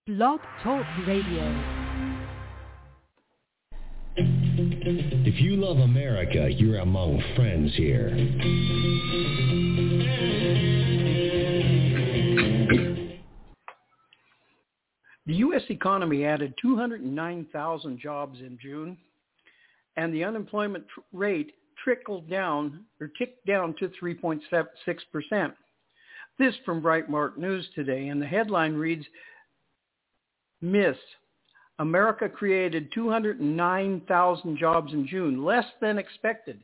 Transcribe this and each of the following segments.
Blog Talk Radio. If you love America, you're among friends here. The U.S. economy added 209,000 jobs in June, and the unemployment rate ticked down to 3.6%. This from Breitbart News today, and the headline reads, Miss, America created 209,000 jobs in June, less than expected.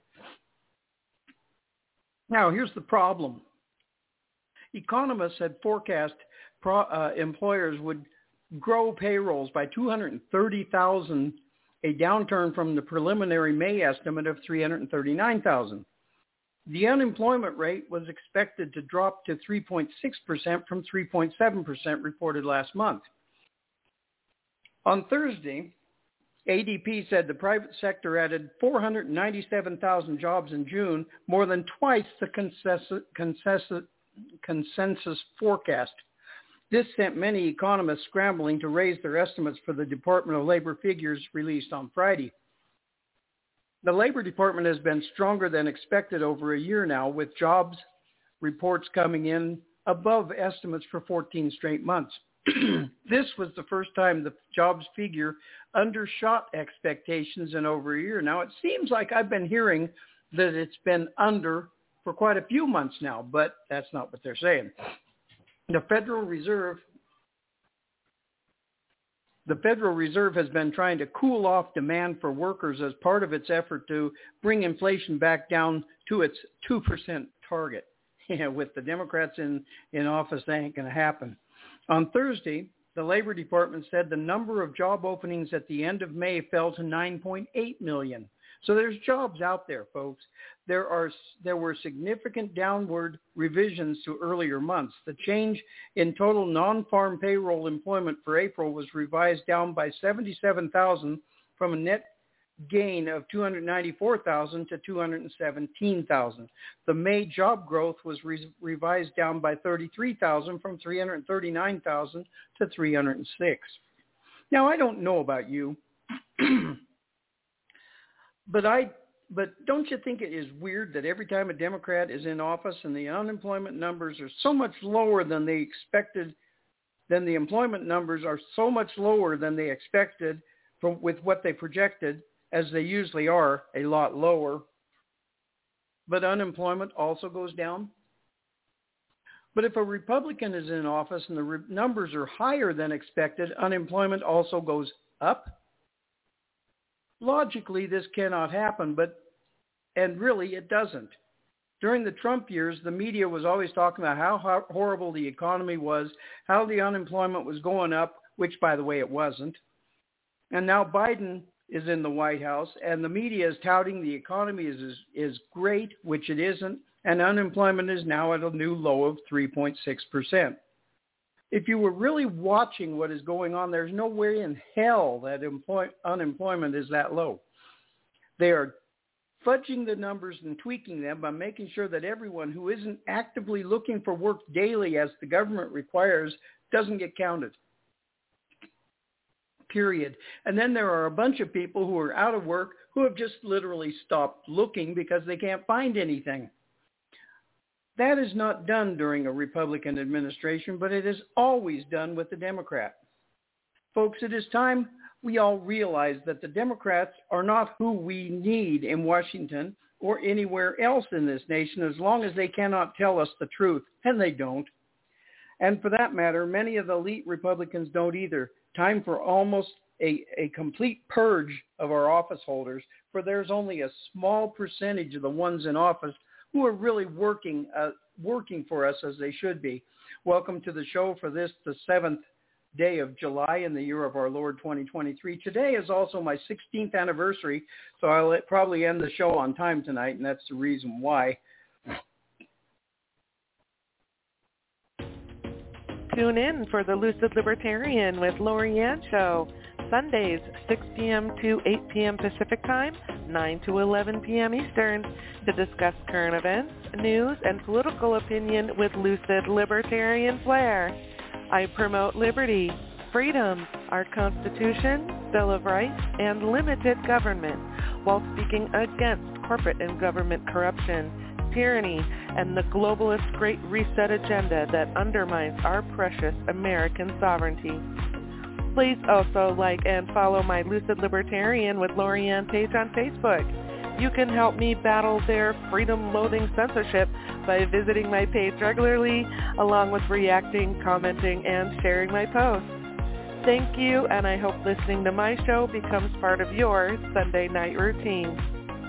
Now, here's the problem. Economists had forecast employers would grow payrolls by 230,000, a downturn from the preliminary May estimate of 339,000. The unemployment rate was expected to drop to 3.6% from 3.7% reported last month. On Thursday, ADP said the private sector added 497,000 jobs in June, more than twice the consensus forecast. This sent many economists scrambling to raise their estimates for the Department of Labor figures released on Friday. The Labor Department has been stronger than expected over a year now, with jobs reports coming in above estimates for 14 straight months. This was the first time the jobs figure undershot expectations in over a year. Now, it seems like I've been hearing that it's been under for quite a few months now, but that's not what they're saying. The Federal Reserve has been trying to cool off demand for workers as part of its effort to bring inflation back down to its 2% target. Yeah, with the Democrats in office, that ain't going to happen. On Thursday, the Labor Department said the number of job openings at the end of May fell to 9.8 million. So there's jobs out there, folks. There were significant downward revisions to earlier months. The change in total non-farm payroll employment for April was revised down by 77,000 from a net gain of 294,000 to 217,000. The May job growth was revised down by 33,000 from 339,000 to 306. Now, I don't know about you, but don't you think it is weird that every time a Democrat is in office and the unemployment numbers are so much lower than they expected, then the employment numbers are so much lower than they expected with what they projected, as they usually are, a lot lower, but unemployment also goes down? But if a Republican is in office and the numbers are higher than expected, unemployment also goes up? Logically, this cannot happen, and really it doesn't. During the Trump years, the media was always talking about how horrible the economy was, how the unemployment was going up, which, by the way, it wasn't. And now Biden is in the White House, and the media is touting the economy is great, which it isn't, and unemployment is now at a new low of 3.6%. If you were really watching what is going on, there's no way in hell that unemployment is that low. They are fudging the numbers and tweaking them by making sure that everyone who isn't actively looking for work daily, as the government requires, doesn't get counted. Period. And then there are a bunch of people who are out of work who have just literally stopped looking because they can't find anything. That is not done during a Republican administration, but it is always done with the Democrat. Folks, it is time we all realize that the Democrats are not who we need in Washington or anywhere else in this nation, as long as they cannot tell us the truth, and they don't. And for that matter, many of the elite Republicans don't either. Time for almost a complete purge of our office holders, for there's only a small percentage of the ones in office who are really working for us as they should be. Welcome to the show for the 7th day of July in the year of our Lord 2023. Today is also my 16th anniversary, so I'll probably end the show on time tonight, and that's the reason why. Tune in for the Lucid Libertarian with Lori Ann Show, Sundays, 6 p.m. to 8 p.m. Pacific Time, 9 to 11 p.m. Eastern, to discuss current events, news, and political opinion with lucid libertarian flair. I promote liberty, freedoms, our Constitution, Bill of Rights, and limited government, while speaking against corporate and government corruption, tyranny, and the globalist Great Reset agenda that undermines our precious American sovereignty. Please also like and follow my Lucid Libertarian with Lorianne page on Facebook. You can help me battle their freedom-loathing censorship by visiting my page regularly, along with reacting, commenting, and sharing my posts. Thank you, and I hope listening to my show becomes part of your Sunday night routine.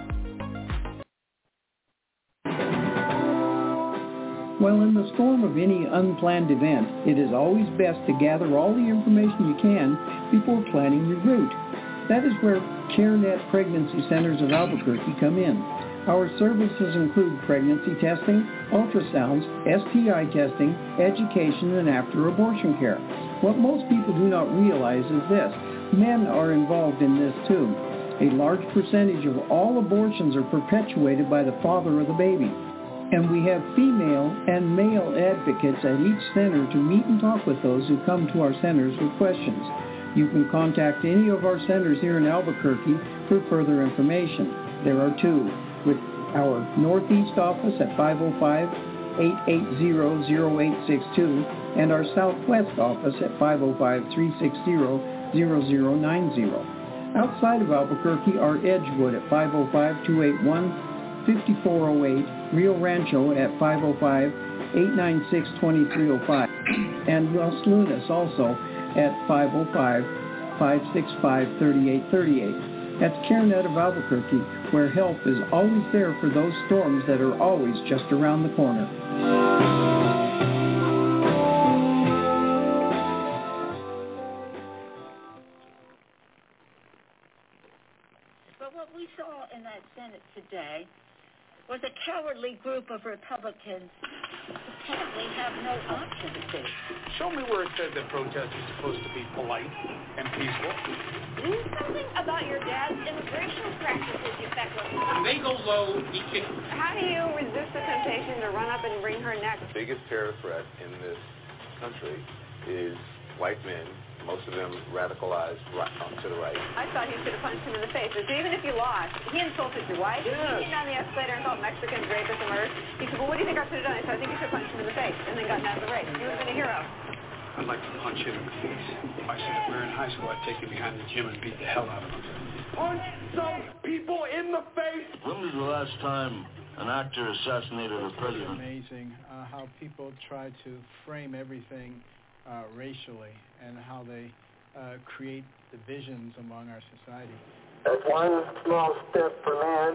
Well, in the storm of any unplanned event, it is always best to gather all the information you can before planning your route. That is where CareNet Pregnancy Centers of Albuquerque come in. Our services include pregnancy testing, ultrasounds, STI testing, education, and after-abortion care. What most people do not realize is this: men are involved in this too. A large percentage of all abortions are perpetuated by the father of the baby. And we have female and male advocates at each center to meet and talk with those who come to our centers with questions. You can contact any of our centers here in Albuquerque for further information. There are two, with our Northeast office at 505-880-0862 and our Southwest office at 505-360-0090. Outside of Albuquerque are Edgewood at 505-281-5408, Rio Rancho at 505-896-2305, and Los Lunas also at 505-565-3838. That's CareNet of Albuquerque, where help is always there for those storms that are always just around the corner. But what we saw in that Senate today was a cowardly group of Republicans who apparently have no option to see. Show me where it says that protest is supposed to be polite and peaceful. Do something about your dad's immigration practices, you feckless. When they go low, he kicks. How do you resist the temptation to run up and wring her neck? The biggest terror threat in this country is white men, most of them radicalized to the right. I thought you should have punched him in the face. Even if you lost, he insulted your wife. Yes. He came down the escalator and called Mexicans rapists and murderers. He said, well, what do you think I should have done? I said, I think you should have punched him in the face and then gotten out of the race. You would have been a hero. I'd like to punch him in the face. If I said if we were in high school, I'd take him behind the gym and beat the hell out of him. Punch those people in the face! When was the last time an actor assassinated a president? Amazing how people try to frame everything racially and how they create divisions among our society. That's one small step for man,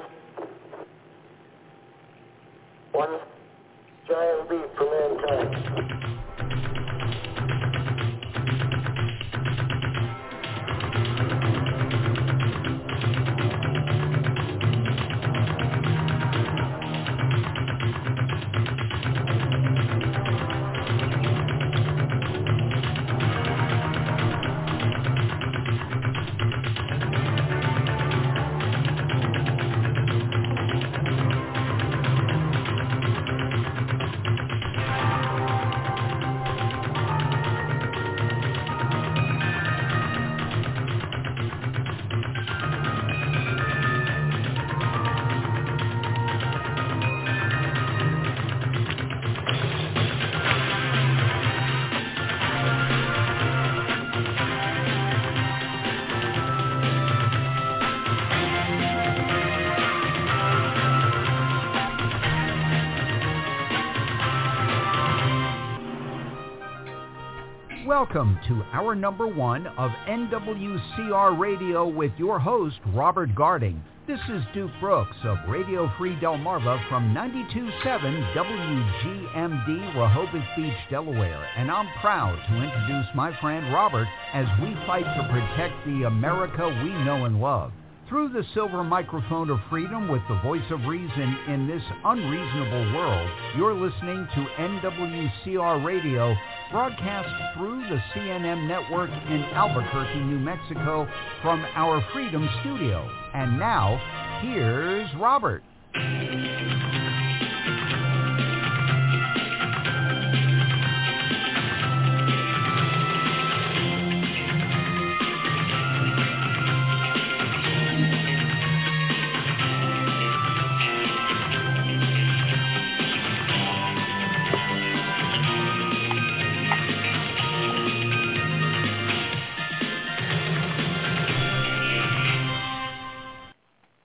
one giant leap for mankind. Welcome to hour number one of NWCR Radio with your host, Robert Garding. This is Duke Brooks of Radio Free Delmarva from 92.7 WGMD, Rehoboth Beach, Delaware, and I'm proud to introduce my friend Robert as we fight to protect the America we know and love. Through the silver microphone of freedom with the voice of reason in this unreasonable world, you're listening to NWCR Radio, broadcast through the CNN network in Albuquerque, New Mexico, from our Freedom Studio. And now, here's Robert.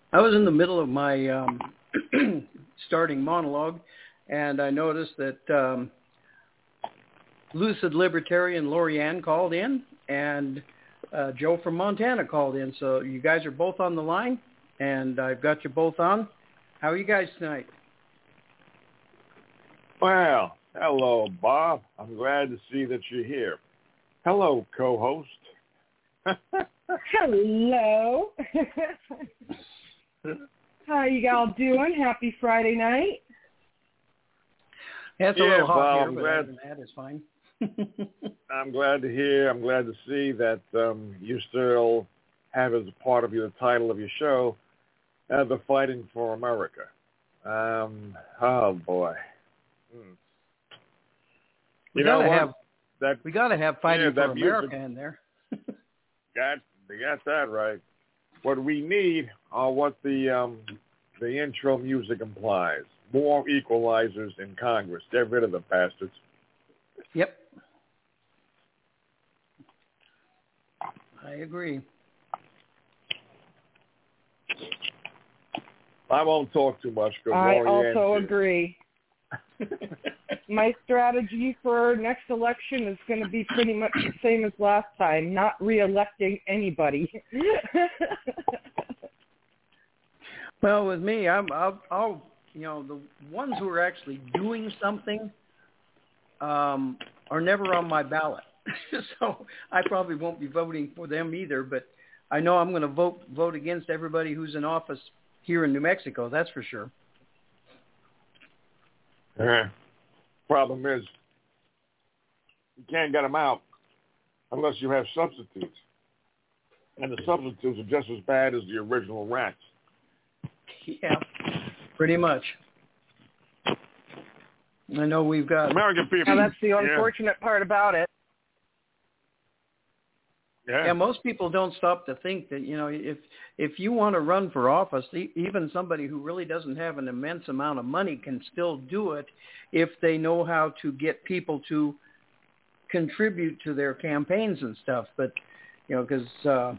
I was in the middle of my starting monologue, and I noticed that Lucid Libertarian Lorianne called in, and Joe from Montana called in. So you guys are both on the line, and I've got you both on. How are you guys tonight? Well, hello, Bob. I'm glad to see that you're here. Hello, co-host. Hello. How you all doing? Happy Friday night. Yeah, it's a little hot Bob, here, I'm but glad. other than that, it's fine. I'm glad to hear. I'm glad to see that you still have as a part of the title of your show, the Fighting for America. Oh boy. We gotta have Fighting for America in there. They got that right. What we need are what the intro music implies. More equalizers in Congress. Get rid of the bastards. Yep. I agree. I won't talk too much. I also agree. My strategy for next election is going to be pretty much the same as last time, not re-electing anybody. Well, with me, I'll the ones who are actually doing something are never on my ballot. So I probably won't be voting for them either, but I know I'm going to vote against everybody who's in office here in New Mexico, that's for sure. Problem is, you can't get them out unless you have substitutes. And the substitutes are just as bad as the original rats. Yeah, pretty much. I know we've got American people. Now, that's the unfortunate part about it. Yeah, most people don't stop to think that, if you want to run for office, even somebody who really doesn't have an immense amount of money can still do it if they know how to get people to contribute to their campaigns and stuff. But, because,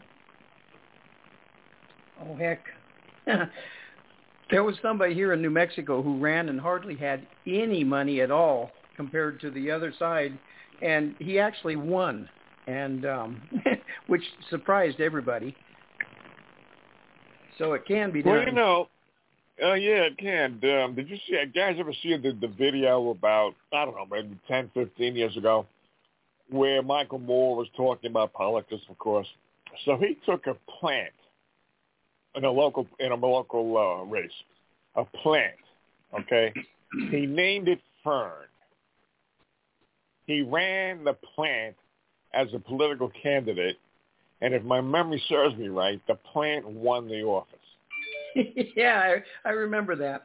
there was somebody here in New Mexico who ran and hardly had any money at all compared to the other side, and he actually won. And which surprised everybody. So it can be done. Well, yeah, it can. Did you guys ever see the video about, I don't know, maybe 10, 15 years ago, where Michael Moore was talking about politics, of course. So he took a plant in a local race, a plant, okay? He named it Fern. He ran the plant as a political candidate, and if my memory serves me right, the plant won the office. Yeah, I remember that.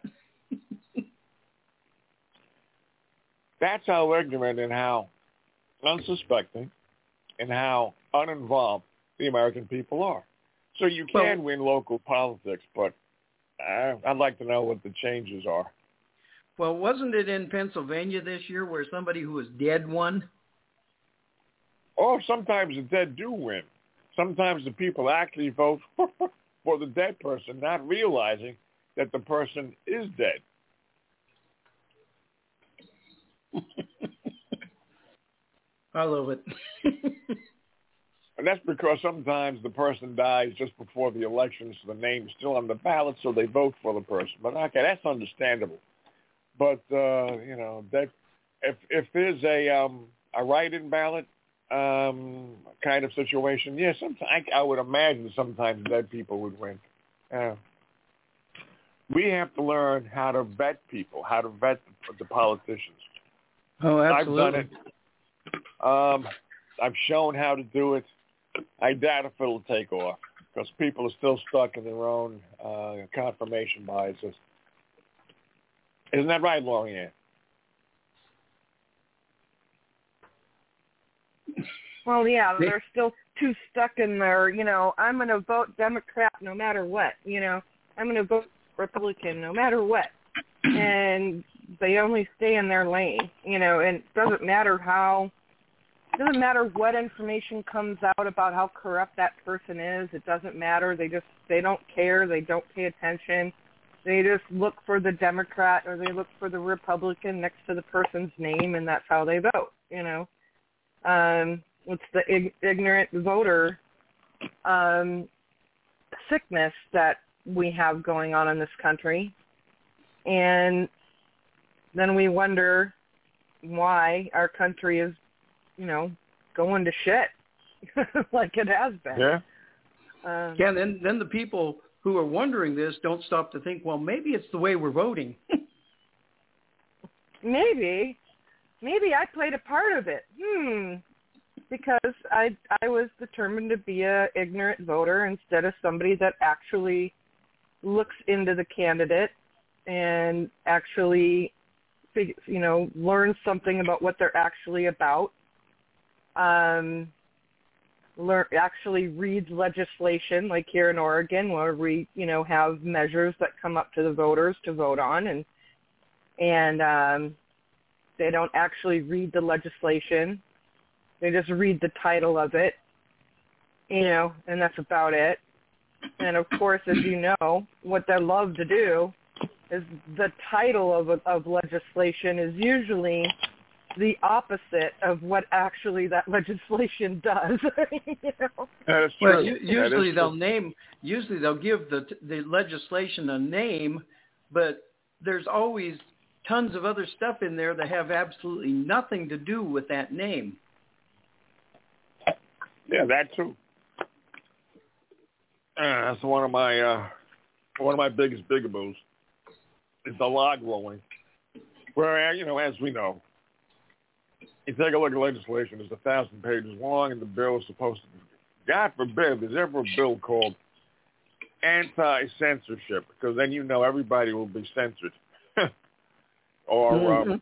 That's how ignorant and how unsuspecting and how uninvolved the American people are. So you can win local politics, but I'd like to know what the changes are. Well, wasn't it in Pennsylvania this year where somebody who was dead won? Oh, sometimes the dead do win. Sometimes the people actually vote for the dead person, not realizing that the person is dead. I love it. And that's because sometimes the person dies just before the election, so the name's still on the ballot, so they vote for the person. But okay, that's understandable. But that if there's a write-in ballot kind of situation, yeah, sometimes I would imagine sometimes dead people would win. We have to learn how to vet people, how to vet the politicians. Oh, absolutely. I've done it. I've shown how to do it. I doubt if it'll take off because people are still stuck in their own confirmation biases. Isn't that right, Lorianne? Well, yeah, they're still too stuck in their, I'm going to vote Democrat no matter what, I'm going to vote Republican no matter what. And they only stay in their lane, and it doesn't matter how It doesn't matter what information comes out about how corrupt that person is. It doesn't matter. They don't care. They don't pay attention. They just look for the Democrat or they look for the Republican next to the person's name, and that's how they vote. It's the ignorant voter sickness that we have going on in this country. And then we wonder why our country is, going to shit like it has been. Yeah. Then the people who are wondering this don't stop to think, well, maybe it's the way we're voting. Maybe I played a part of it. Because I was determined to be a ignorant voter instead of somebody that actually looks into the candidate and actually, learns something about what they're actually about. Actually reads legislation, like here in Oregon, where we, have measures that come up to the voters to vote on, and they don't actually read the legislation. They just read the title of it, and that's about it. And of course, as you know, what they love to do is the title of legislation is usually the opposite of what actually that legislation does. That is true. Well, usually they'll give the legislation a name, but there's always tons of other stuff in there that have absolutely nothing to do with that name. Yeah, that too. That's one of my biggest bigaboos is the log rolling. Where, as we know, you take a look at legislation, it's 1,000 pages long, and the bill is supposed to, God forbid, there's ever a bill called anti-censorship, because then everybody will be censored. Or,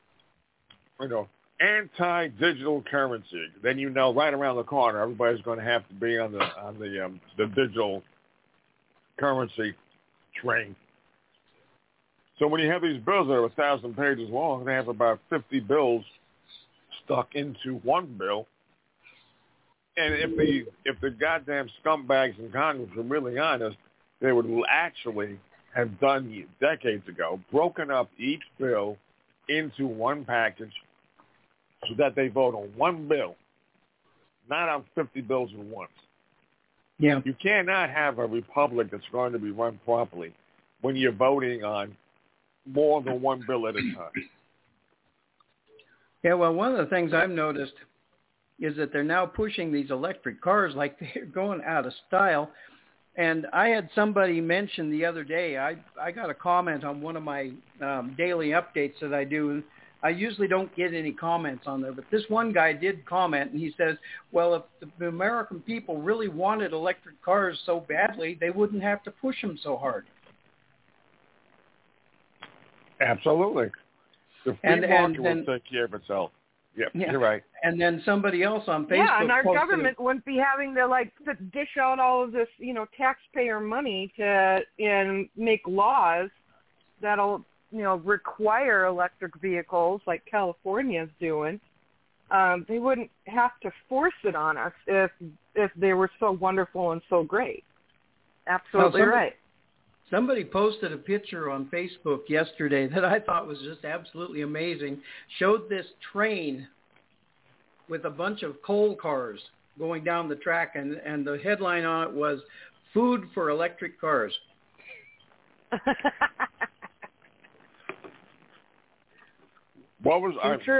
anti-digital currency. Then right around the corner, everybody's going to have to be on the digital currency train. So when you have these bills that are 1,000 pages long, they have about 50 bills stuck into one bill. And if the goddamn scumbags in Congress were really honest, they would actually have done decades ago, broken up each bill into one package so that they vote on one bill, not on 50 bills at once. Yeah. You cannot have a republic that's going to be run properly when you're voting on more than one bill at a time. Yeah, well, one of the things I've noticed is that they're now pushing these electric cars like they're going out of style. And I had somebody mention the other day, I got a comment on one of my daily updates that I do. I usually don't get any comments on there, but this one guy did comment, and he says, well, if the American people really wanted electric cars so badly, they wouldn't have to push them so hard. Absolutely. The free market will take care of itself. Yep, yeah, you're right. And then somebody else on Facebook yeah, and our government wouldn't be having to dish out all of this, taxpayer money and make laws that'll, require electric vehicles like California's doing. They wouldn't have to force it on us if they were so wonderful and so great. Absolutely right. Somebody posted a picture on Facebook yesterday that I thought was just absolutely amazing. Showed this train with a bunch of coal cars going down the track, and the headline on it was "Food for Electric Cars." What was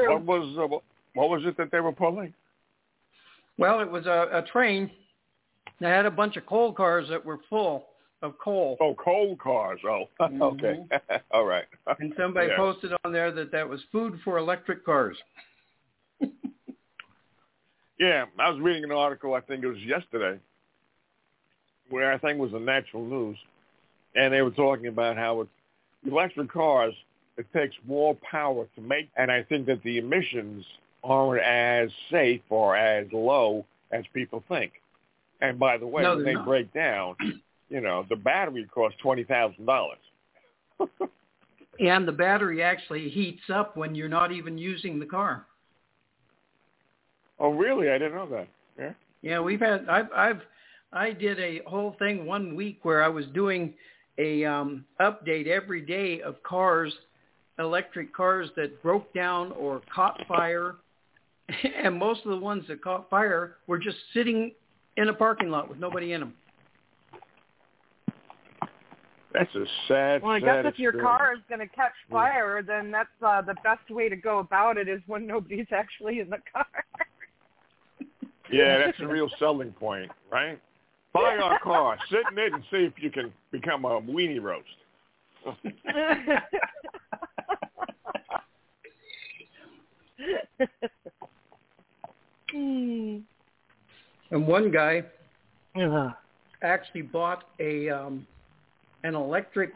it that they were pulling? Well, it was a train that had a bunch of coal cars that were full of coal. Oh, coal cars. Oh, okay. All right. And somebody posted on there that was food for electric cars. Yeah, I was reading an article, I think it was yesterday, where I think it was in Natural News, and they were talking about how electric cars, it takes more power to make, and I think that the emissions aren't as safe or as low as people think. And by the way, when they break down, the battery costs $20,000. And the battery actually heats up when you're not even using the car. Oh, really? I didn't know that. Yeah. Yeah, we've had. I did a whole thing one week where I was doing a update every day of cars, electric cars that broke down or caught fire, and most of the ones that caught fire were just sitting in a parking lot with nobody in them. That's a sad. Well, I guess if your car is going to catch fire, then that's the best way to go about it is when nobody's actually in the car. Yeah, that's a real selling point, right? Buy our car, sit in it, and see if you can become a weenie roast. And one guy actually bought a an electric.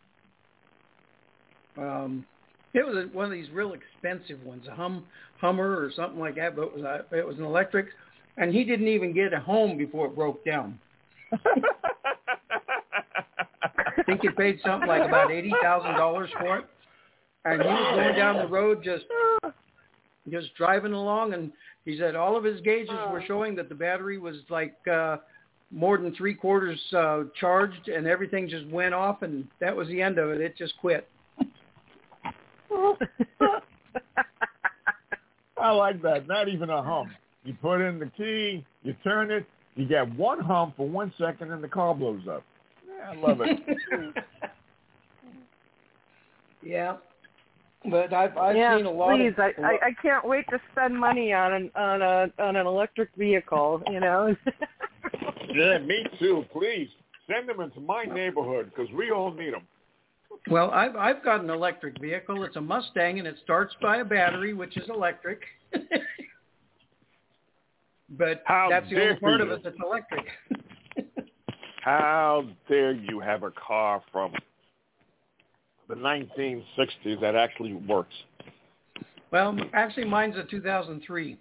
It was one of these real expensive ones, a Hummer or something like that. But it was an electric, and he didn't even get it home before it broke down. I think he paid something like about $80,000 for it, and he was going down the road just driving along, and he said all of his gauges were showing that the battery was like more than 3/4 charged, and everything just went off, and that was the end of it. It just quit. I like that. Not even a hum. You put in the key, you turn it, you get one hum for 1 second, and the car blows up. Yeah, I love it. Yeah. But I've seen a lot please, of. I can't wait to spend money on an electric vehicle. You know. Yeah, me too. Please send them into my neighborhood because we all need them. Well, I've got an electric vehicle. It's a Mustang, and it starts by a battery, which is electric. But that's the only part of it that's electric. How dare you have a car from the 1960s that actually works? Well, actually, mine's a 2003.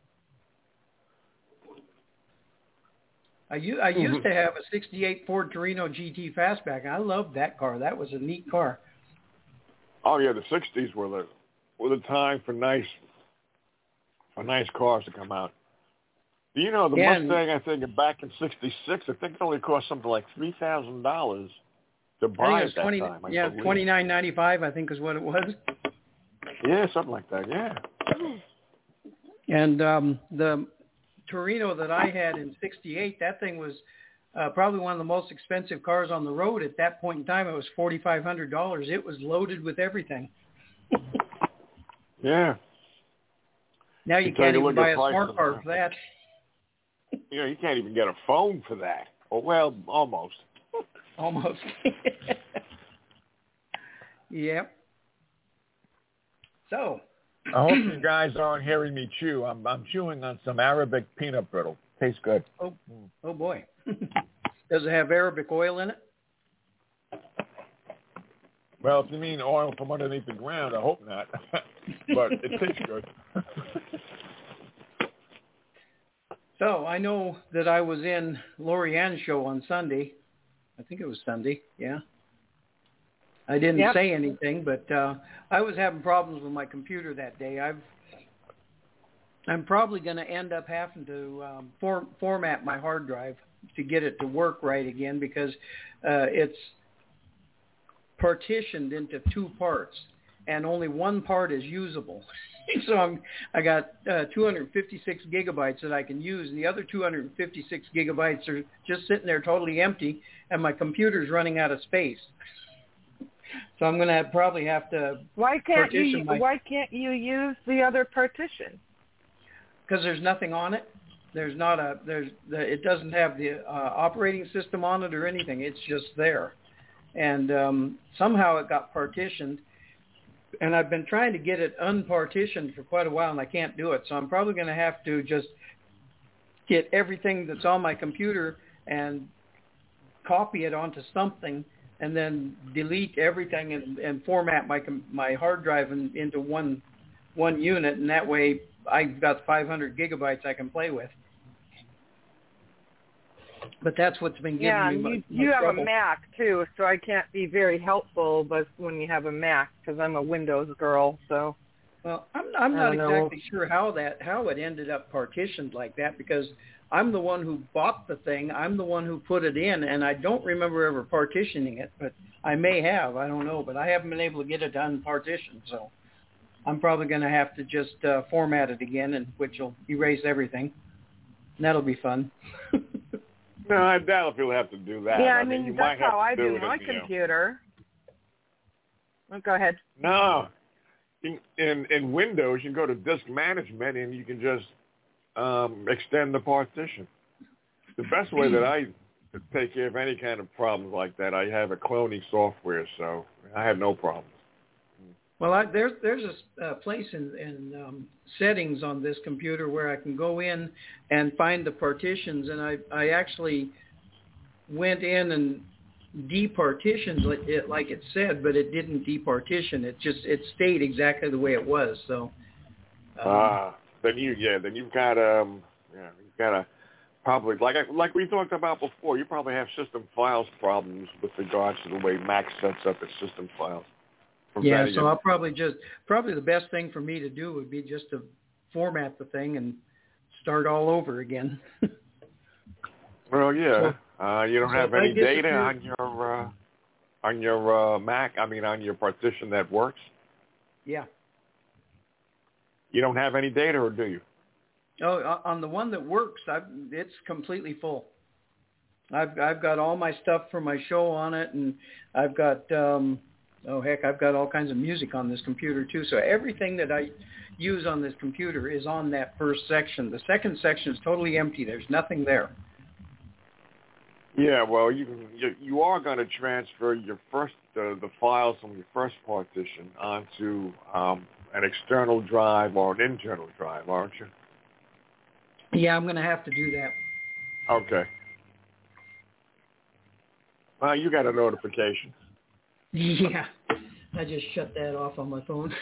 I used to have a 68 Ford Torino GT Fastback, and I loved that car. That was a neat car. Oh yeah, the 60s were the time for nice cars to come out. You know, the Mustang, I think back in '66, I think it only cost something like $3,000 to buy at that time. $29.95, I think is what it was. Yeah, something like that. Yeah. And the Torino that I had in '68, that thing was probably one of the most expensive cars on the road at that point in time. It was $4,500. It was loaded with everything. Yeah. Now you can't even buy a smart car for that. You know, you can't even get a phone for that. Oh, well, almost. Almost. Yep. So. I hope you guys aren't hearing me chew. I'm chewing on some Arabic peanut brittle. Tastes good. Oh boy. Does it have Arabic oil in it? Well, if you mean oil from underneath the ground, I hope not. But it tastes good. So I know that I was in Lori Ann's show on Sunday. I think it was Sunday, yeah. I didn't say anything, but I was having problems with my computer that day. I'm probably going to end up having to format my hard drive to get it to work right again because it's partitioned into two parts, and only one part is usable. So I got 256 gigabytes that I can use, and the other 256 gigabytes are just sitting there totally empty, and my computer's running out of space. So I'm going to probably have to. Why can't you use the other partition? Because there's nothing on it. It doesn't have the operating system on it or anything. It's just there, and somehow it got partitioned. And I've been trying to get it unpartitioned for quite a while, and I can't do it. So I'm probably going to have to just get everything that's on my computer and copy it onto something, and then delete everything and format my hard drive into one unit, and that way I've got 500 gigabytes I can play with. But that's what's been giving me you have trouble. A Mac too, so I can't be very helpful. But when you have a Mac, because I'm a Windows girl, so Well, I'm not exactly sure how it ended up partitioned like that, because I'm the one who bought the thing. I'm the one who put it in, and I don't remember ever partitioning it, but I may have. I don't know, but I haven't been able to get it unpartitioned, so I'm probably going to have to just format it again, and which will erase everything. And that'll be fun. No, I doubt if you'll have to do that. Yeah, I mean, that's how I do my computer. Oh, go ahead. No. In Windows, you can go to disk management and you can just extend the partition. The best way that I take care of any kind of problems like that, I have a cloning software, so I have no problems. Well, there's a place in settings on this computer where I can go in and find the partitions, and I actually went in and departitioned it like it said, but it didn't departition. It stayed exactly the way it was. So then you've got probably like we talked about before, you probably have system files problems with regards to the way Mac sets up its system files. Yeah, so I'll probably the best thing for me to do would be just to format the thing and start all over again. Well, yeah. You don't have any data on your Mac. I mean, on your partition that works. Yeah. You don't have any data, or do you? Oh, on the one that works, it's completely full. I've got all my stuff for my show on it, and I've got I've got all kinds of music on this computer too. So everything that I use on this computer is on that first section. The second section is totally empty. There's nothing there. Yeah, well, you are going to transfer your the files from your first partition onto an external drive or an internal drive, aren't you? Yeah, I'm going to have to do that. Okay. Well, you got a notification. Yeah, I just shut that off on my phone.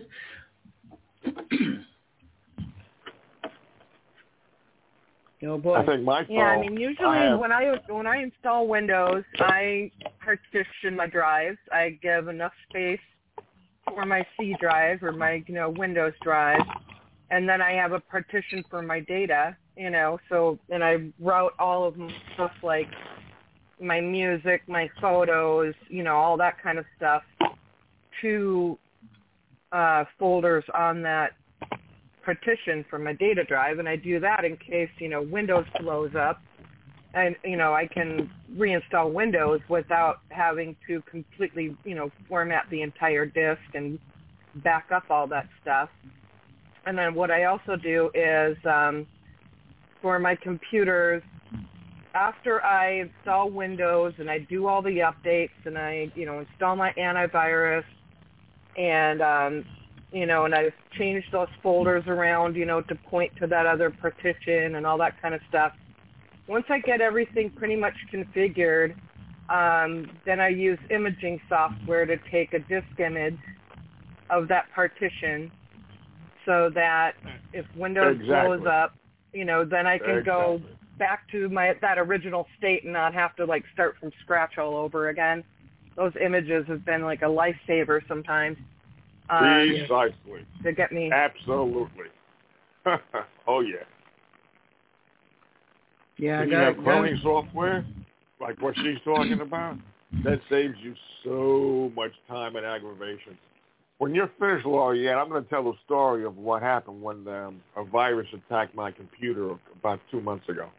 Oh boy! I think my phone. Yeah, I mean, usually when I install Windows, I partition my drives. I give enough space for my C drive or my Windows drive, and then I have a partition for my data. So and I route all of my stuff like my music, my photos, all that kind of stuff to folders on that partition for my data drive, and I do that in case Windows blows up, and I can reinstall Windows without having to completely format the entire disk and back up all that stuff. And then what I also do is for my computers, after I install Windows and I do all the updates and I install my antivirus and and I've changed those folders around, to point to that other partition and all that kind of stuff. Once I get everything pretty much configured, then I use imaging software to take a disk image of that partition so that if Windows blows up, then I can go back to that original state and not have to start from scratch all over again. Those images have been like a lifesaver sometimes. Precisely. To get me. Absolutely. Oh, yeah. Yeah, when you have cloning software, like what she's talking about, that saves you so much time and aggravation. When you're finished, Laurianne, I'm going to tell the story of what happened when a virus attacked my computer about 2 months ago.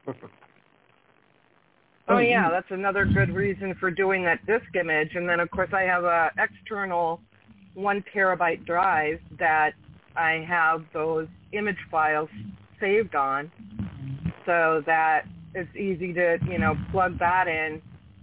Oh, yeah, that's another good reason for doing that disk image. And then, of course, I have a external 1 terabyte drive that I have those image files saved on, so that it's easy to, plug that in.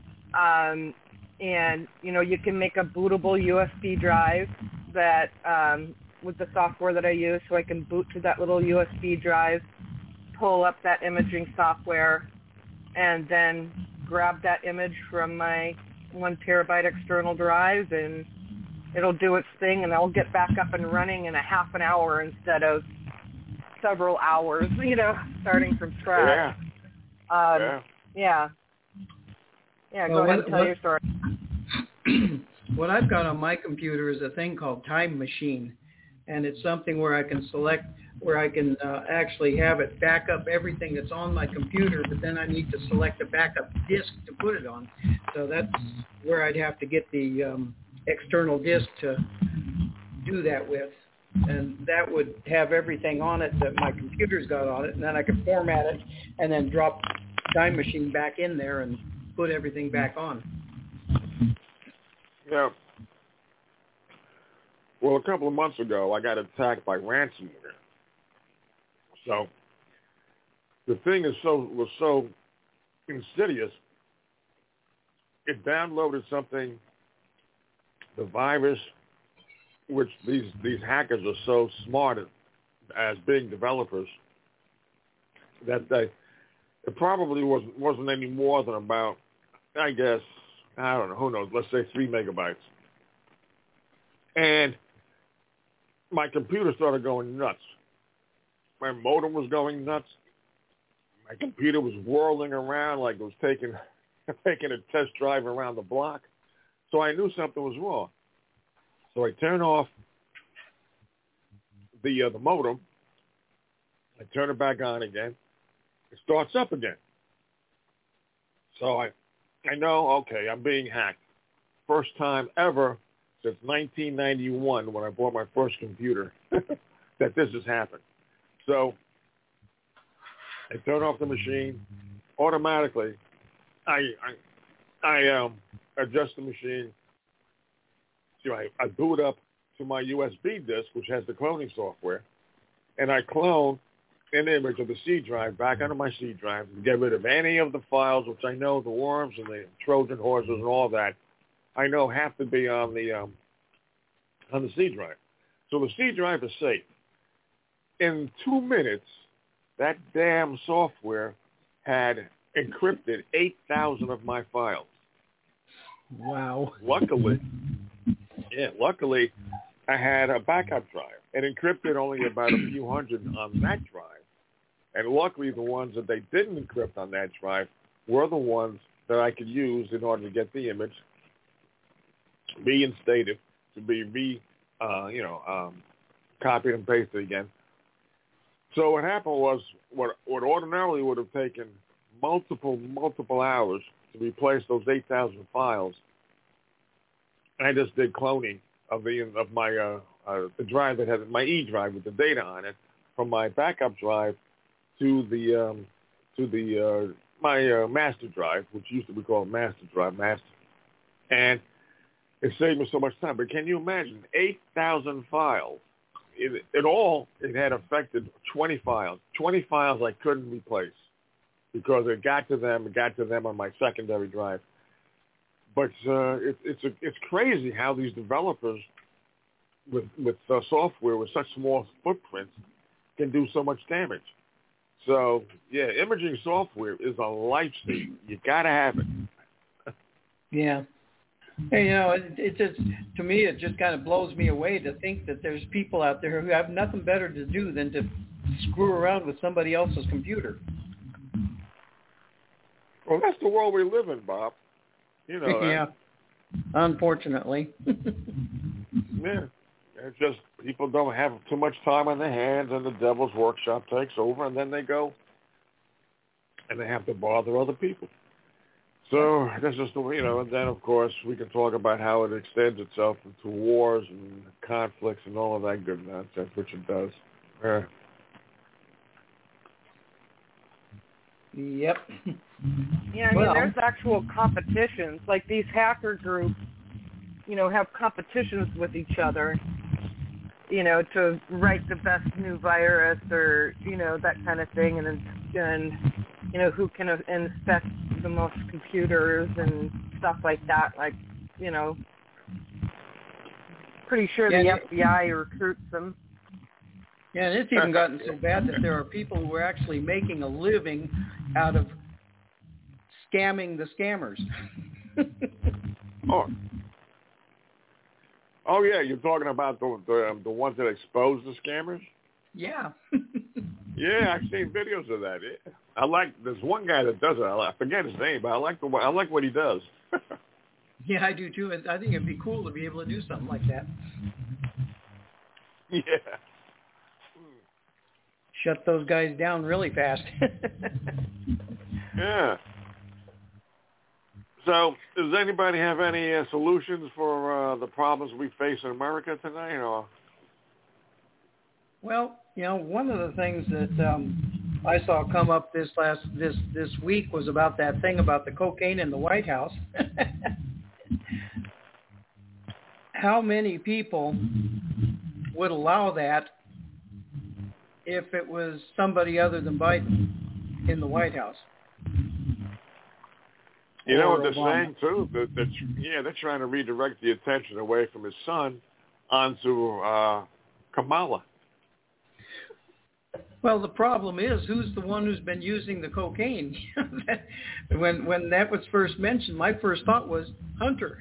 And, you can make a bootable USB drive that, with the software that I use, so I can boot to that little USB drive, pull up that imaging software, and then grab that image from my 1 terabyte external drive, and it'll do its thing, and I'll get back up and running in a half an hour instead of several hours, starting from scratch. Yeah. Go ahead and tell your story. What I've got on my computer is a thing called Time Machine, and it's something where I can select, where I can actually have it back up everything that's on my computer, but then I need to select a backup disk to put it on. So that's where I'd have to get the external disk to do that with. And that would have everything on it that my computer's got on it, and then I could format it and then drop Time Machine back in there and put everything back on. Yeah. Well, a couple of months ago, I got attacked by ransomware. So the thing was so insidious. It downloaded something, the virus, which these hackers are so smart as being developers, that it probably wasn't any more than about, I guess, I don't know, who knows, let's say 3 megabytes. And my computer started going nuts. My modem was going nuts. My computer was whirling around like it was taking a test drive around the block. So I knew something was wrong. So I turn off the modem. I turn it back on again. It starts up again. So I know, okay, I'm being hacked. First time ever since 1991 when I bought my first computer that this has happened. So I turn off the machine. Automatically, I adjust the machine. So I boot up to my USB disk, which has the cloning software, and I clone an image of the C drive back onto my C drive and get rid of any of the files, which I know the worms and the Trojan horses and all that, I know have to be on the C drive. So the C drive is safe. In 2 minutes, that damn software had encrypted 8,000 of my files. Wow. Luckily, I had a backup drive. It encrypted only about a few hundred on that drive. And luckily, the ones that they didn't encrypt on that drive were the ones that I could use in order to get the image reinstated, to be copied and pasted again. So what happened was what ordinarily would have taken multiple hours to replace those 8,000 files, I just did cloning of my the drive that had my E drive with the data on it from my backup drive to my master drive, which used to be called master drive, and it saved me so much time. But can you imagine 8,000 files? It had affected 20 files. 20 files I couldn't replace because it got to them on my secondary drive. But it's crazy how these developers with software with such small footprints can do so much damage. So yeah, imaging software is a lifesaver. You gotta have it. Yeah. Hey, it just, to me, it just kind of blows me away to think that there's people out there who have nothing better to do than to screw around with somebody else's computer. Well, that's the world we live in, Bob. You know that. Yeah. Unfortunately. Yeah. It's just people don't have too much time on their hands, and the devil's workshop takes over, and then they go and they have to bother other people. So that's just the way, and then, of course, we can talk about how it extends itself into wars and conflicts and all of that good nonsense, which it does. Yep. Yeah, I mean, there's actual competitions. Like these hacker groups, have competitions with each other, to write the best new virus or, that kind of thing. And who can infect the most computers and stuff like that. Like, pretty sure the FBI recruits them. Yeah, and it's even gotten so bad that there are people who are actually making a living out of scamming the scammers. Oh yeah, you're talking about the ones that expose the scammers? Yeah. Yeah, I've seen videos of that. Yeah. There's one guy that does it. I forget his name, but I like what he does. Yeah, I do too. I think it'd be cool to be able to do something like that. Yeah. Shut those guys down really fast. Yeah. So, does anybody have any solutions for the problems we face in America tonight? Or? Well, one of the things that I saw come up this week was about that thing about the cocaine in the White House. How many people would allow that if it was somebody other than Biden in the White House? You know what they're Obama. saying, too? They're trying to redirect the attention away from his son onto Kamala. Well, the problem is, who's the one who's been using the cocaine? When that was first mentioned, my first thought was Hunter.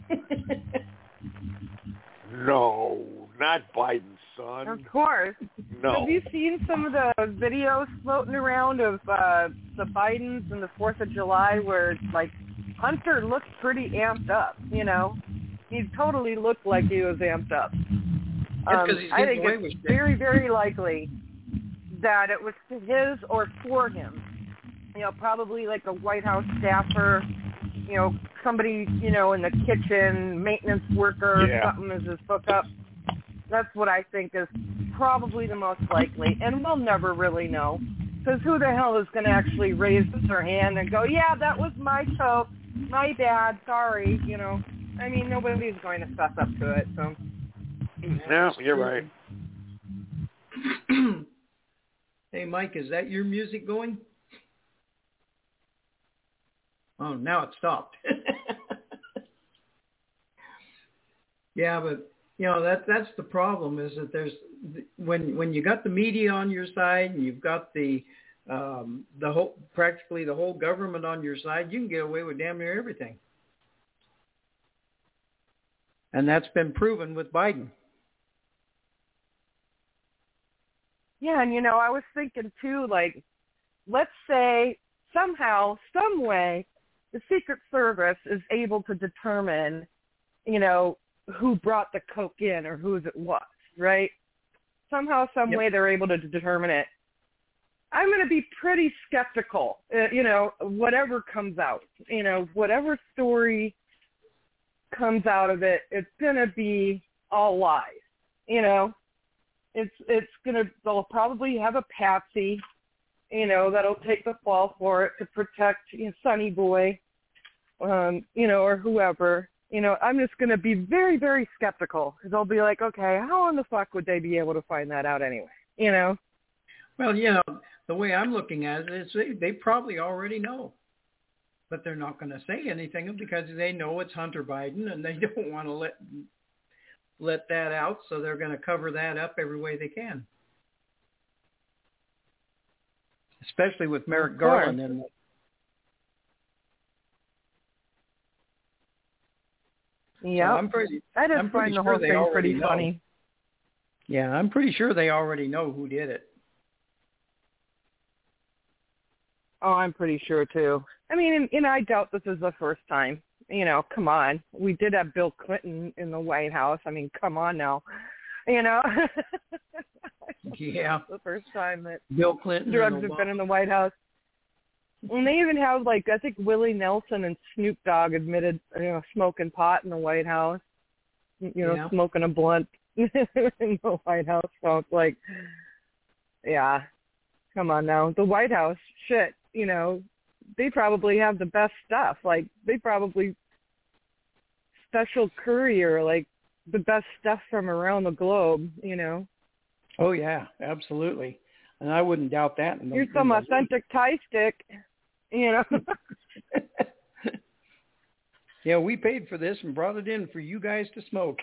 No, not Biden's son. Of course. No. Have you seen some of the videos floating around of the Bidens and the 4th of July where, like, Hunter looked pretty amped up, He totally looked like he was amped up. That's 'cause he's I think getting away it's with shit. very, very likely that it was his or for him. Probably like a White House staffer, somebody, in the kitchen, maintenance worker, something as his hookup. That's what I think is probably the most likely. And we'll never really know. Because who the hell is going to actually raise their hand and go, yeah, that was my coke, my bad, sorry, I mean, nobody's going to fess up to it, so. Yeah, you're right. Hey, Mike, is that your music going? Oh, now it stopped. Yeah, but that's the problem, is that there's when you got the media on your side and you've got practically the whole government on your side, you can get away with damn near everything. And that's been proven with Biden. Yeah, and I was thinking too, like, let's say somehow, some way, the Secret Service is able to determine, who brought the coke in or whose it was, right? Somehow, some way they're able to determine it. I'm going to be pretty skeptical, whatever comes out, whatever story comes out of it, it's going to be all lies, It's they'll probably have a patsy, that'll take the fall for it to protect Sonny Boy, or whoever. I'm just going to be very, very skeptical, because I'll be like, okay, how in the fuck would they be able to find that out anyway? Well, the way I'm looking at it is they probably already know, but they're not going to say anything because they know it's Hunter Biden and they don't want to let that out, so they're going to cover that up every way they can. Especially with Merrick Garland in it. Yeah, so I just find the whole thing pretty funny. Yeah, I'm pretty sure they already know who did it. Oh, I'm pretty sure too. I mean, and I doubt this is the first time. Come on. We did have Bill Clinton in the White House. I mean, come on now. Yeah. The first time that Bill Clinton drugs have been in the White House. And they even have, I think Willie Nelson and Snoop Dogg admitted, smoking pot in the White House. Smoking a blunt in the White House. So it's like, yeah, come on now. The White House, shit, they probably have the best stuff. They probably special courier, the best stuff from around the globe, Oh, yeah, absolutely. And I wouldn't doubt that. Here's some authentic Thai stick, Yeah, we paid for this and brought it in for you guys to smoke.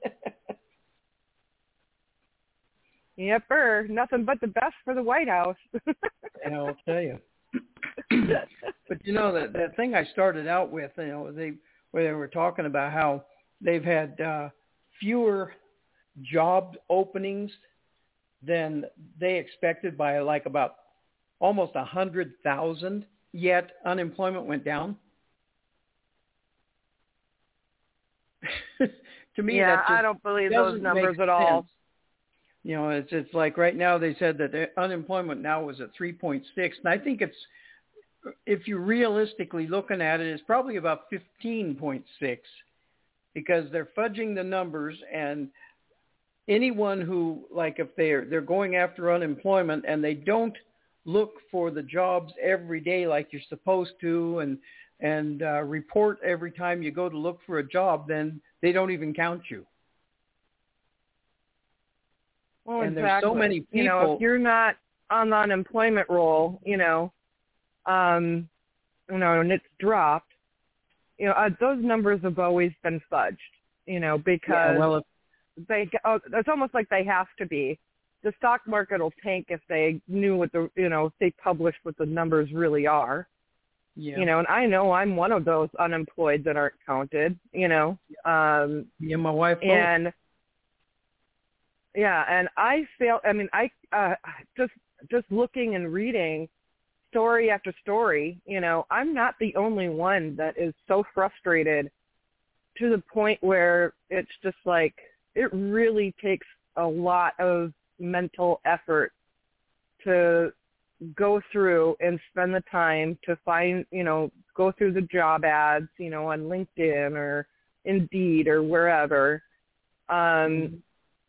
Yepper, nothing but the best for the White House. I'll tell you. But that thing I started out with, where they were talking about how they've had fewer job openings than they expected by about almost 100,000, yet unemployment went down. To me, yeah, that just I don't believe those numbers at all. You know, it's like right now they said that the unemployment now was at 3.6, and I think it's, if you're realistically looking at it, it's probably about 15.6, because they're fudging the numbers, and anyone who, like, if they're going after unemployment and they don't look for the jobs every day like you're supposed to, and report every time you go to look for a job, then they don't even count you. Well, and exactly. There's so many people. You know, if you're not on the unemployment roll, and it's dropped, those numbers have always been fudged, because it's almost like they have to be. The stock market will tank if they knew what if they published what the numbers really are. Yeah. And I know I'm one of those unemployed that aren't counted, Me and my wife both. And I feel, just looking and reading story after story, I'm not the only one that is so frustrated to the point where it's just like, it really takes a lot of mental effort to go through and spend the time to find, go through the job ads, on LinkedIn or Indeed or wherever, and,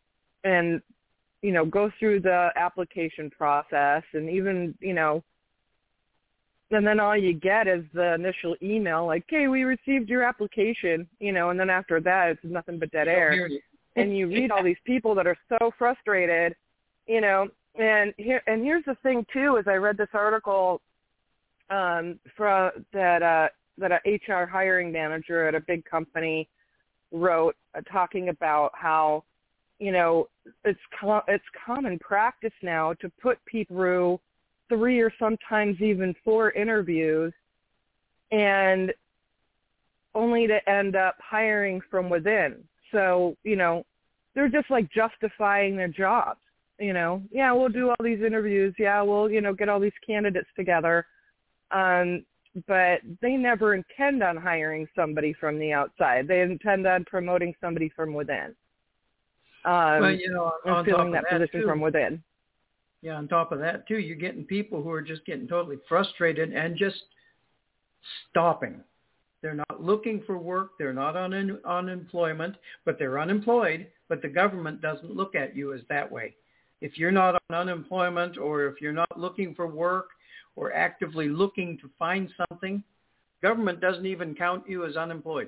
go through the application process, and even, and then all you get is the initial email like, hey, we received your application, and then after that, it's nothing but dead air. And you read all these people that are so frustrated, and here's the thing too, is I read this article from that a HR hiring manager at a big company wrote, talking about how, it's common practice now to put people through 3 or sometimes even 4 interviews, and only to end up hiring from within. So, they're just like justifying their jobs. Yeah, we'll do all these interviews. Yeah, we'll, get all these candidates together. But they never intend on hiring somebody from the outside. They intend on promoting somebody from within. And filling that position from within. Yeah, on top of that, too, you're getting people who are just getting totally frustrated and just stopping. They're not looking for work. They're not on unemployment, but they're unemployed, but the government doesn't look at you as that way. If you're not on unemployment, or if you're not looking for work or actively looking to find something, government doesn't even count you as unemployed.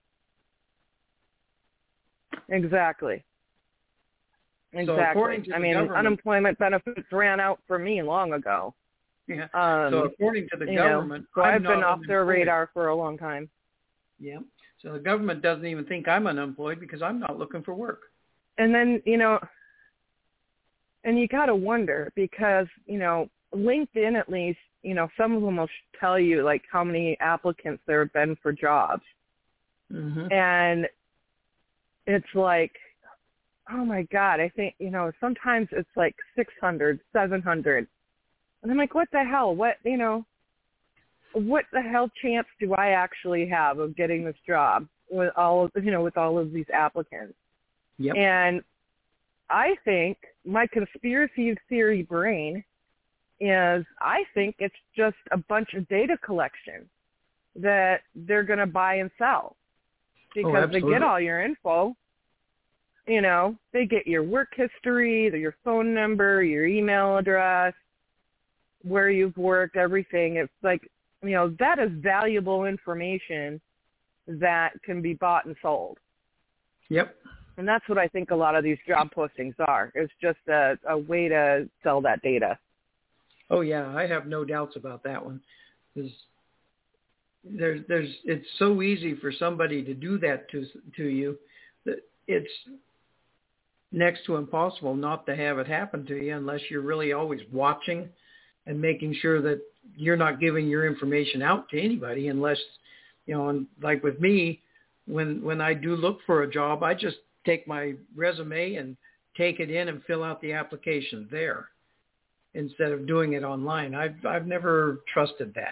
Exactly. So according to the government, unemployment benefits ran out for me long ago. Yeah. So according to the government, so I've been off their radar for a long time. Yeah. So the government doesn't even think I'm unemployed because I'm not looking for work. And then, and you got to wonder because, LinkedIn at least, some of them will tell you like how many applicants there have been for jobs. Mm-hmm. And it's like, oh my God, I think, sometimes it's like 600, 700. And I'm like, what the hell? What the hell chance do I actually have of getting this job with all of these applicants? Yep. And I think my conspiracy theory brain is, I think it's just a bunch of data collection that they're going to buy and sell because they get all your info. They get your work history, your phone number, your email address, where you've worked, everything. It's like, that is valuable information that can be bought and sold. Yep. And that's what I think a lot of these job postings are. It's just a way to sell that data. Oh, yeah. I have no doubts about that one. It's so easy for somebody to do that to you that it's next to impossible not to have it happen to you unless you're really always watching and making sure that you're not giving your information out to anybody unless, and like with me, when I do look for a job, I just take my resume and take it in and fill out the application there instead of doing it online. I've never trusted that.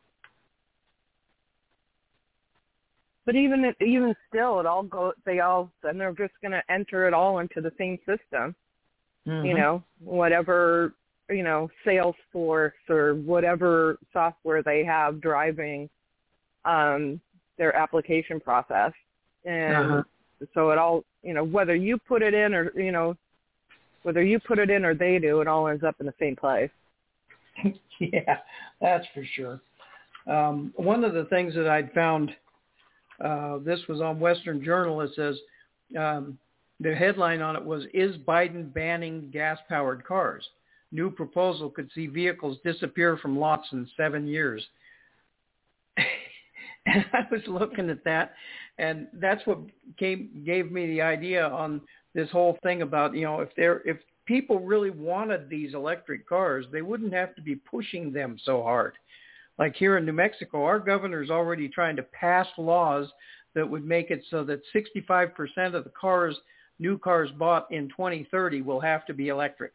But even still, then they're just going to enter it all into the same system. you know, whatever, you know, Salesforce or whatever software they have driving their application process. And so it all, you know, whether you put it in or, you know, whether you put it in or they do, it all ends up in the same place. Yeah, that's for sure. One of the things that I'd found, this was on Western Journal, it says, the headline on it was, "Is Biden banning gas-powered cars? New proposal could see vehicles disappear from lots in 7 years." And I was looking at that, and that's what gave me the idea on this whole thing about, you know, if people really wanted these electric cars, they wouldn't have to be pushing them so hard. Like here in New Mexico, our governor's already trying to pass laws that would make it so that 65% of the new cars bought in 2030 will have to be electric.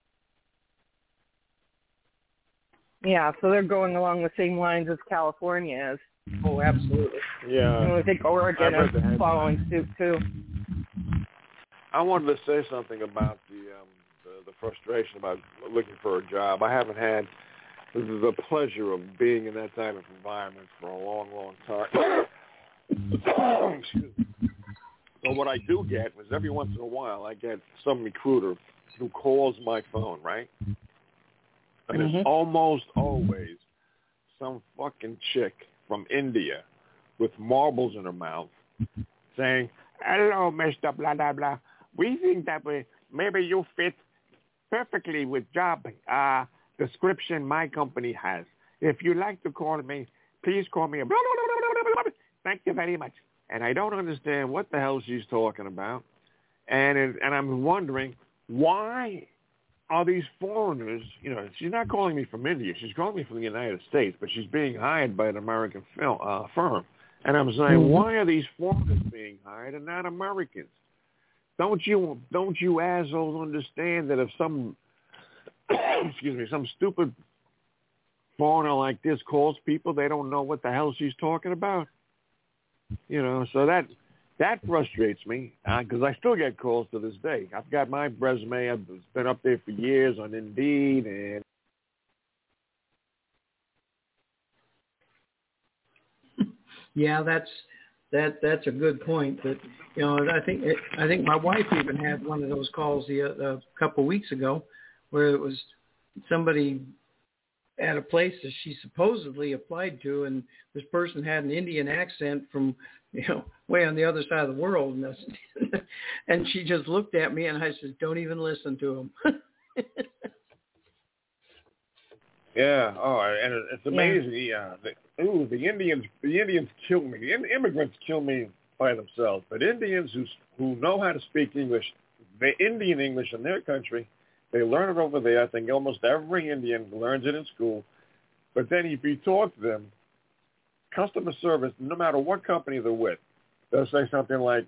Yeah, so they're going along the same lines as California is. Oh, absolutely. Yeah. And I think Oregon is following suit too. I wanted to say something about the frustration about looking for a job. I haven't had the pleasure of being in that type of environment for a long, long time. Excuse me. So what I do get is every once in a while I get some recruiter who calls my phone, right? And it's almost always some fucking chick from India with marbles in her mouth saying, "Hello, Mr. Blah, blah, blah. We think that maybe you fit perfectly with job description my company has. If you'd like to call me, please call me. Blah, blah, blah, blah, blah, blah. Thank you very much." And I don't understand what the hell she's talking about. And I'm wondering, why are these foreigners, you know, she's not calling me from India. She's calling me from the United States, but she's being hired by an American firm. And I'm saying, why are these foreigners being hired and not Americans? Don't you assholes understand that if some, excuse me, some stupid foreigner like this calls people, they don't know what the hell she's talking about? You know, so that frustrates me because I still get calls to this day. I've got my resume. I've been up there for years on Indeed, and yeah, that's a good point. That, you know, I think my wife even had one of those calls a couple weeks ago, where it was somebody at a place that she supposedly applied to, and this person had an Indian accent from, you know, way on the other side of the world, and she just looked at me, and I said, "Don't even listen to him." Yeah. Oh, and it's amazing. Yeah. The Indians kill me. The immigrants kill me by themselves, but Indians who know how to speak English, the Indian English in their country, they learn it over there. I think almost every Indian learns it in school. But then if you talk to them, customer service, no matter what company they're with, they'll say something like,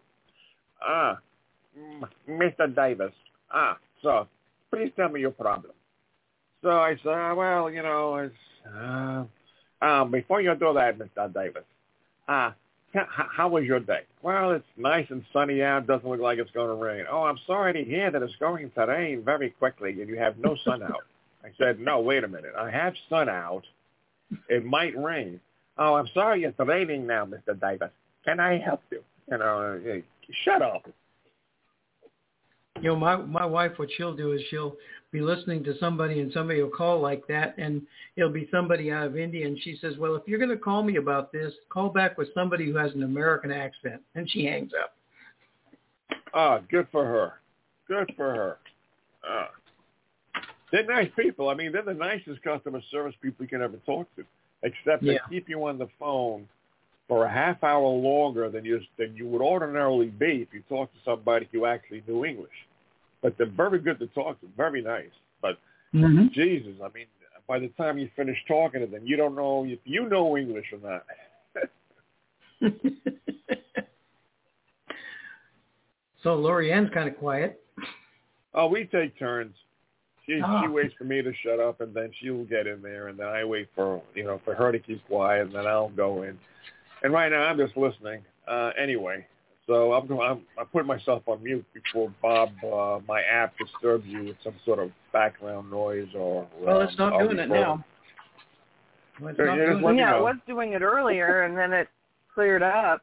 Mr. Davis, so please tell me your problem. So I say, well, you know, it's, before you do that, Mr. Davis, how was your day? Well, it's nice and sunny out. Doesn't look like it's going to rain. Oh, I'm sorry to hear that it's going to rain very quickly and you have no sun out. I said, no, wait a minute. I have sun out. It might rain. Oh, I'm sorry it's raining now, Mr. Davis. Can I help you? You know, shut up. You know, my wife, what she'll do is she'll be listening to somebody and somebody will call like that, and it'll be somebody out of India, and she says, well, if you're going to call me about this, call back with somebody who has an American accent. And she hangs up. Good for her. Good for her. They're nice people. I mean, they're the nicest customer service people you can ever talk to, except they keep you on the phone for a half hour longer than you would ordinarily be if you talk to somebody who actually knew English. But they're very good to talk to, very nice. But Jesus, I mean, by the time you finish talking to them, you don't know if you know English or not. So Lori Ann's kind of quiet. Oh, we take turns. She waits for me to shut up, and then she'll get in there, and then I wait for her to keep quiet, and then I'll go in. And right now I'm just listening. Anyway, So I'm putting myself on mute before Bob, my app disturbs you with some sort of background noise or. Well, it's not doing it now. Well, it's not doing it. Yeah, it was doing it earlier, and then it cleared up.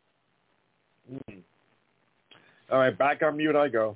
All right, back on mute I go.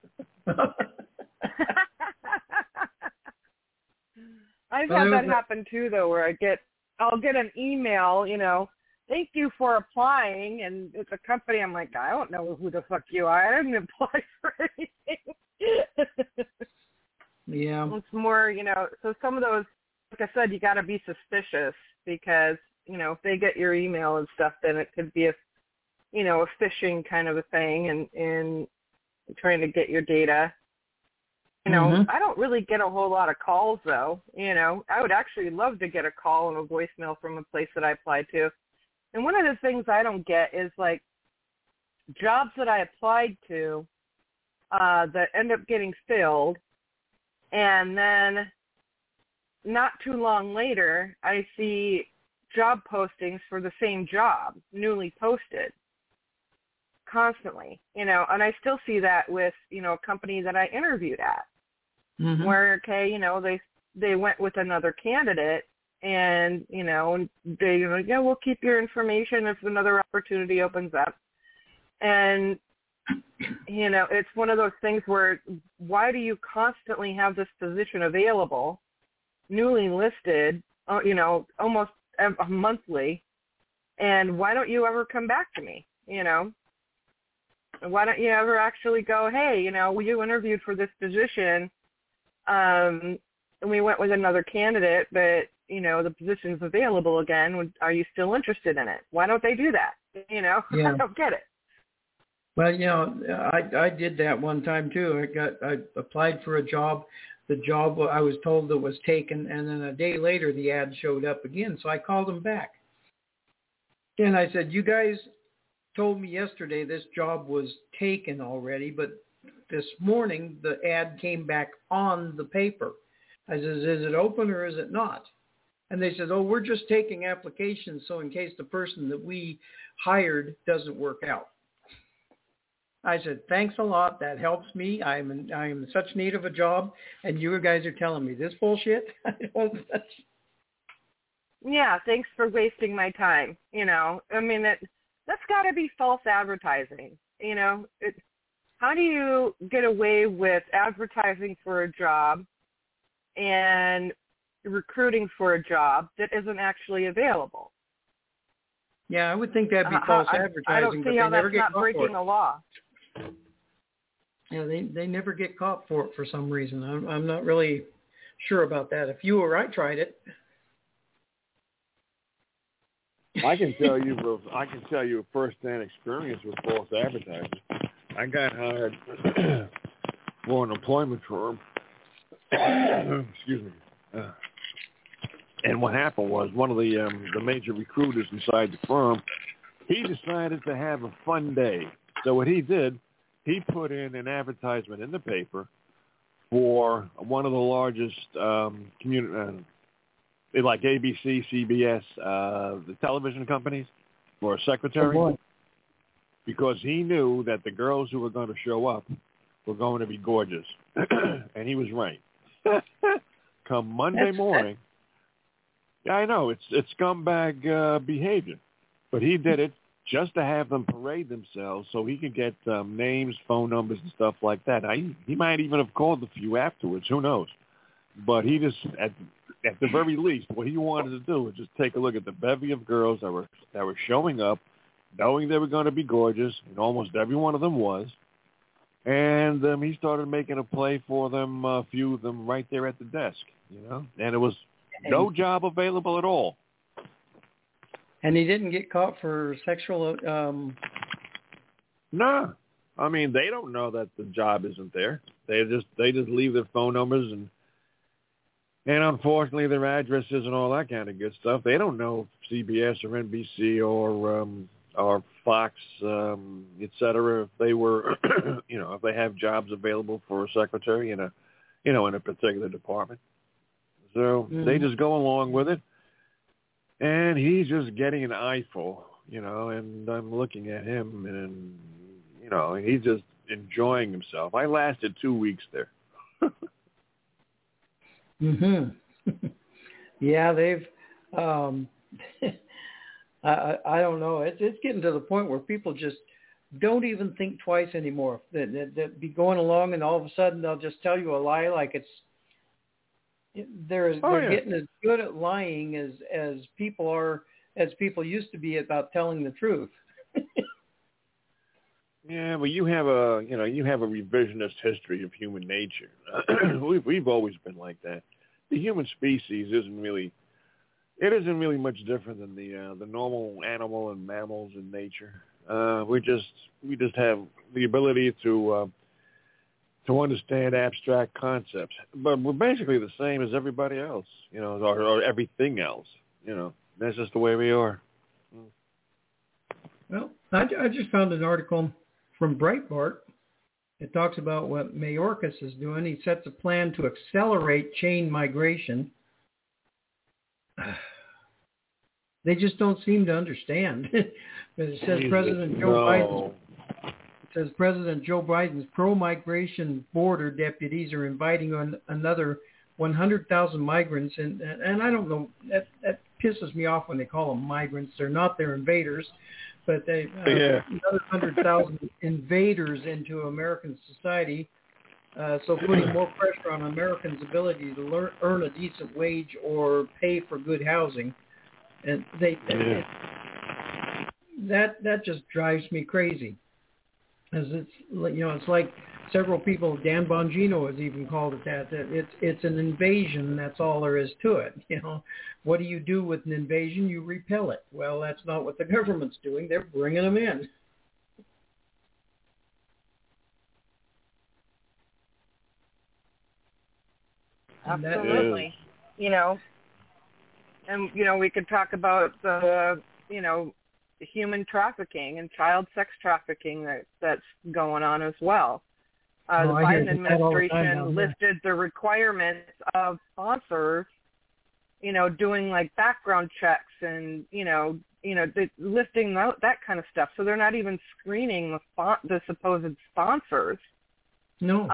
I've had that happen too, though, where I'll get an email, thank you for applying, and it's a company. I'm like, I don't know who the fuck you are. I didn't apply for anything. Yeah. It's more, so some of those, like I said, you got to be suspicious because, if they get your email and stuff, then it could be a phishing kind of a thing and trying to get your data. I don't really get a whole lot of calls, though. I would actually love to get a call and a voicemail from a place that I applied to. And one of the things I don't get is, like, jobs that I applied to that end up getting filled, and then not too long later, I see job postings for the same job, newly posted, constantly, and I still see that with, a company that I interviewed at, where, okay, they went with another candidate, and, they're like, yeah, we'll keep your information if another opportunity opens up. And, it's one of those things where why do you constantly have this position available, newly listed, almost monthly, and why don't you ever come back to me, Why don't you ever actually go, hey, you interviewed for this position, and we went with another candidate, but, the position's available again. Are you still interested in it? Why don't they do that? Yeah. I don't get it. Well, I did that one time too. I applied for a job. The job I was told that was taken, and then a day later the ad showed up again. So I called them back. And I said, you guys told me yesterday this job was taken already, but this morning the ad came back on the paper. I said, is it open or is it not? And they said, oh, we're just taking applications so in case the person that we hired doesn't work out. I said, thanks a lot. That helps me. I am in such need of a job, and you guys are telling me this bullshit? Yeah, thanks for wasting my time. That's got to be false advertising. How do you get away with advertising for a job and recruiting for a job that isn't actually available? Yeah, I would think that'd be false advertising. I don't see how that's not breaking the law. Yeah, they never get caught for it for some reason. I'm not really sure about that. If you or I tried it. I can tell you a first-hand experience with false advertising. I got hired for an employment firm. Excuse me. And what happened was one of the major recruiters inside the firm, he decided to have a fun day. So what he did, he put in an advertisement in the paper for one of the largest like ABC, CBS, the television companies, for a secretary. Oh, boy. Because he knew that the girls who were going to show up were going to be gorgeous. And he was right. Come Monday morning. Yeah, I know. It's scumbag behavior. But he did it just to have them parade themselves so he could get names, phone numbers, and stuff like that. He might even have called a few afterwards. Who knows? But he just, at the very least, what he wanted to do was just take a look at the bevy of girls that were showing up, knowing they were going to be gorgeous, and almost every one of them was. And he started making a play for them, a few of them right there at the desk, And it was no job available at all. And he didn't get caught for sexual... No. I mean, they don't know that the job isn't there. They just leave their phone numbers and unfortunately their addresses and all that kind of good stuff. They don't know if CBS or NBC or Fox, et cetera, if they were, if they have jobs available for a secretary in a particular department. So they just go along with it. And he's just getting an eyeful you know, and I'm looking at him, and, you know, he's just enjoying himself. I lasted 2 weeks there. Yeah, they've, I don't know. It's getting to the point where people just don't even think twice anymore. They'd be going along, and all of a sudden they'll just tell you a lie like they're getting as good at lying as people used to be about telling the truth. Yeah, well, you have a revisionist history of human nature. We've always been like that. The human species isn't really much different than the normal animal and mammals in nature. We just have the ability to understand abstract concepts, but we're basically the same as everybody else, you know, or everything else. You know, that's just the way we are. Well, I just found an article from Breitbart. It talks about what Mayorkas is doing. He sets a plan to accelerate chain migration. They just don't seem to understand. It says President Joe Biden's pro-migration border deputies are inviting on another 100,000 migrants, and I don't know, that pisses me off when they call them migrants. They're not, they're invaders, but they another 100,000 invaders into American society. So putting more pressure on Americans' ability to earn a decent wage or pay for good housing, and that just drives me crazy. As it's like several people, Dan Bongino has even called it that. It's an invasion. That's all there is to it. You know, what do you do with an invasion? You repel it. Well, that's not what the government's doing. They're bringing them in. Absolutely. You know, and, you know, we could talk about the, you know, human trafficking and child sex trafficking that's going on as well. The Biden administration listed the requirements of sponsors, you know, doing like background checks and, listing that kind of stuff. So they're not even screening the supposed sponsors. No.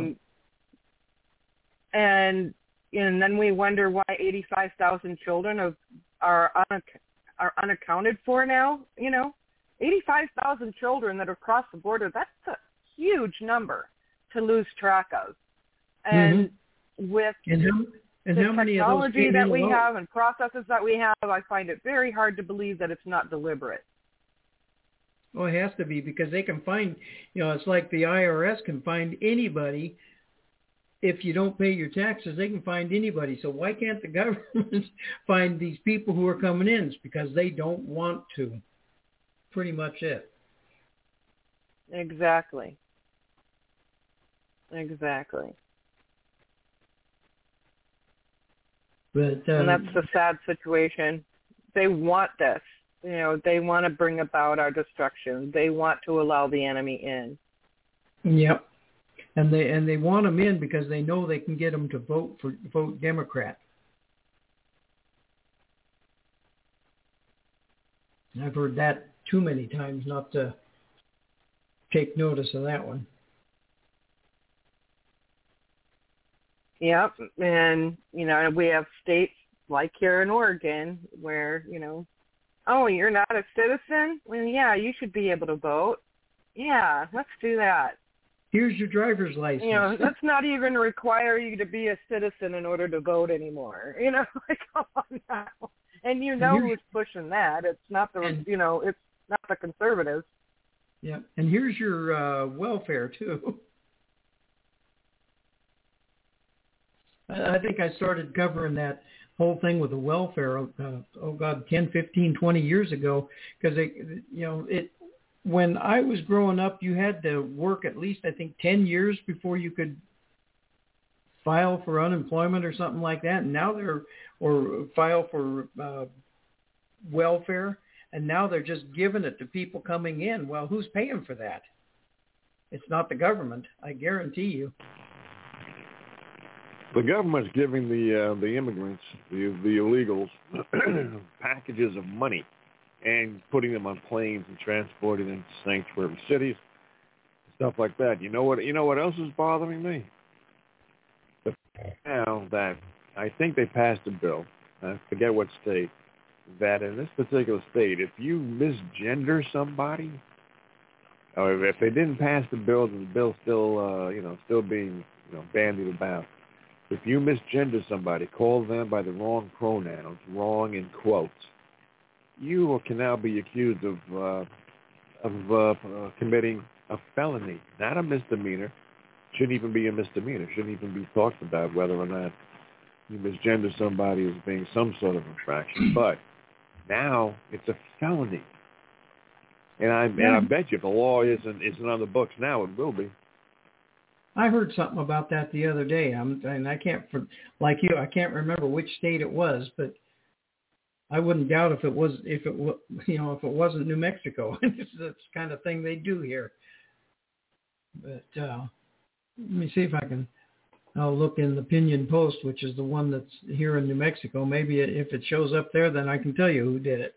And then we wonder why 85,000 children are unaccounted for now. You know, 85,000 children that are across the border, that's a huge number to lose track of. And with the technology that we have and processes that we have, I find it very hard to believe that it's not deliberate. Well, it has to be, because they can find, it's like the IRS can find anybody. If you don't pay your taxes, they can find anybody. So why can't the government find these people who are coming in? It's because they don't want to. Pretty much it. Exactly. But and that's the sad situation. They want this. They want to bring about our destruction. They want to allow the enemy in. Yep. And they want them in because they know they can get them to vote Democrat. I've heard that too many times not to take notice of that one. Yep, and we have states like here in Oregon where oh, you're not a citizen? Well, yeah, you should be able to vote. Yeah, let's do that. Here's your driver's license. Let's not even require you to be a citizen in order to vote anymore. Like, come on now. And who's pushing that? It's not the, it's not the conservatives. Yeah, and here's your welfare too. I think I started covering that whole thing with the welfare, 10, 15, 20 years ago, because when I was growing up, you had to work at least, I think, 10 years before you could file for unemployment or something like that. And now or file for welfare, and now they're just giving it to people coming in. Well, who's paying for that? It's not the government, I guarantee you. The government's giving the immigrants, the illegals, packages of money and putting them on planes and transporting them to sanctuary cities, stuff like that. You know what else is bothering me? Now that I think they passed a bill, I forget what state, that in this particular state, if you misgender somebody, or if they didn't pass the bill, the bill's still being bandied about. If you misgender somebody, call them by the wrong pronouns, wrong in quotes, you can now be accused of committing a felony, not a misdemeanor. Shouldn't even be a misdemeanor. Shouldn't even be talked about whether or not you misgender somebody as being some sort of infraction. But now it's a felony. And I bet you if the law isn't on the books now, it will be. I heard something about that the other day. I can't, like you, I can't remember which state it was, but I wouldn't doubt if it wasn't New Mexico. It's the kind of thing they do here. But let me see if I can. I'll look in the Pinyon Post, which is the one that's here in New Mexico. Maybe if it shows up there, then I can tell you who did it.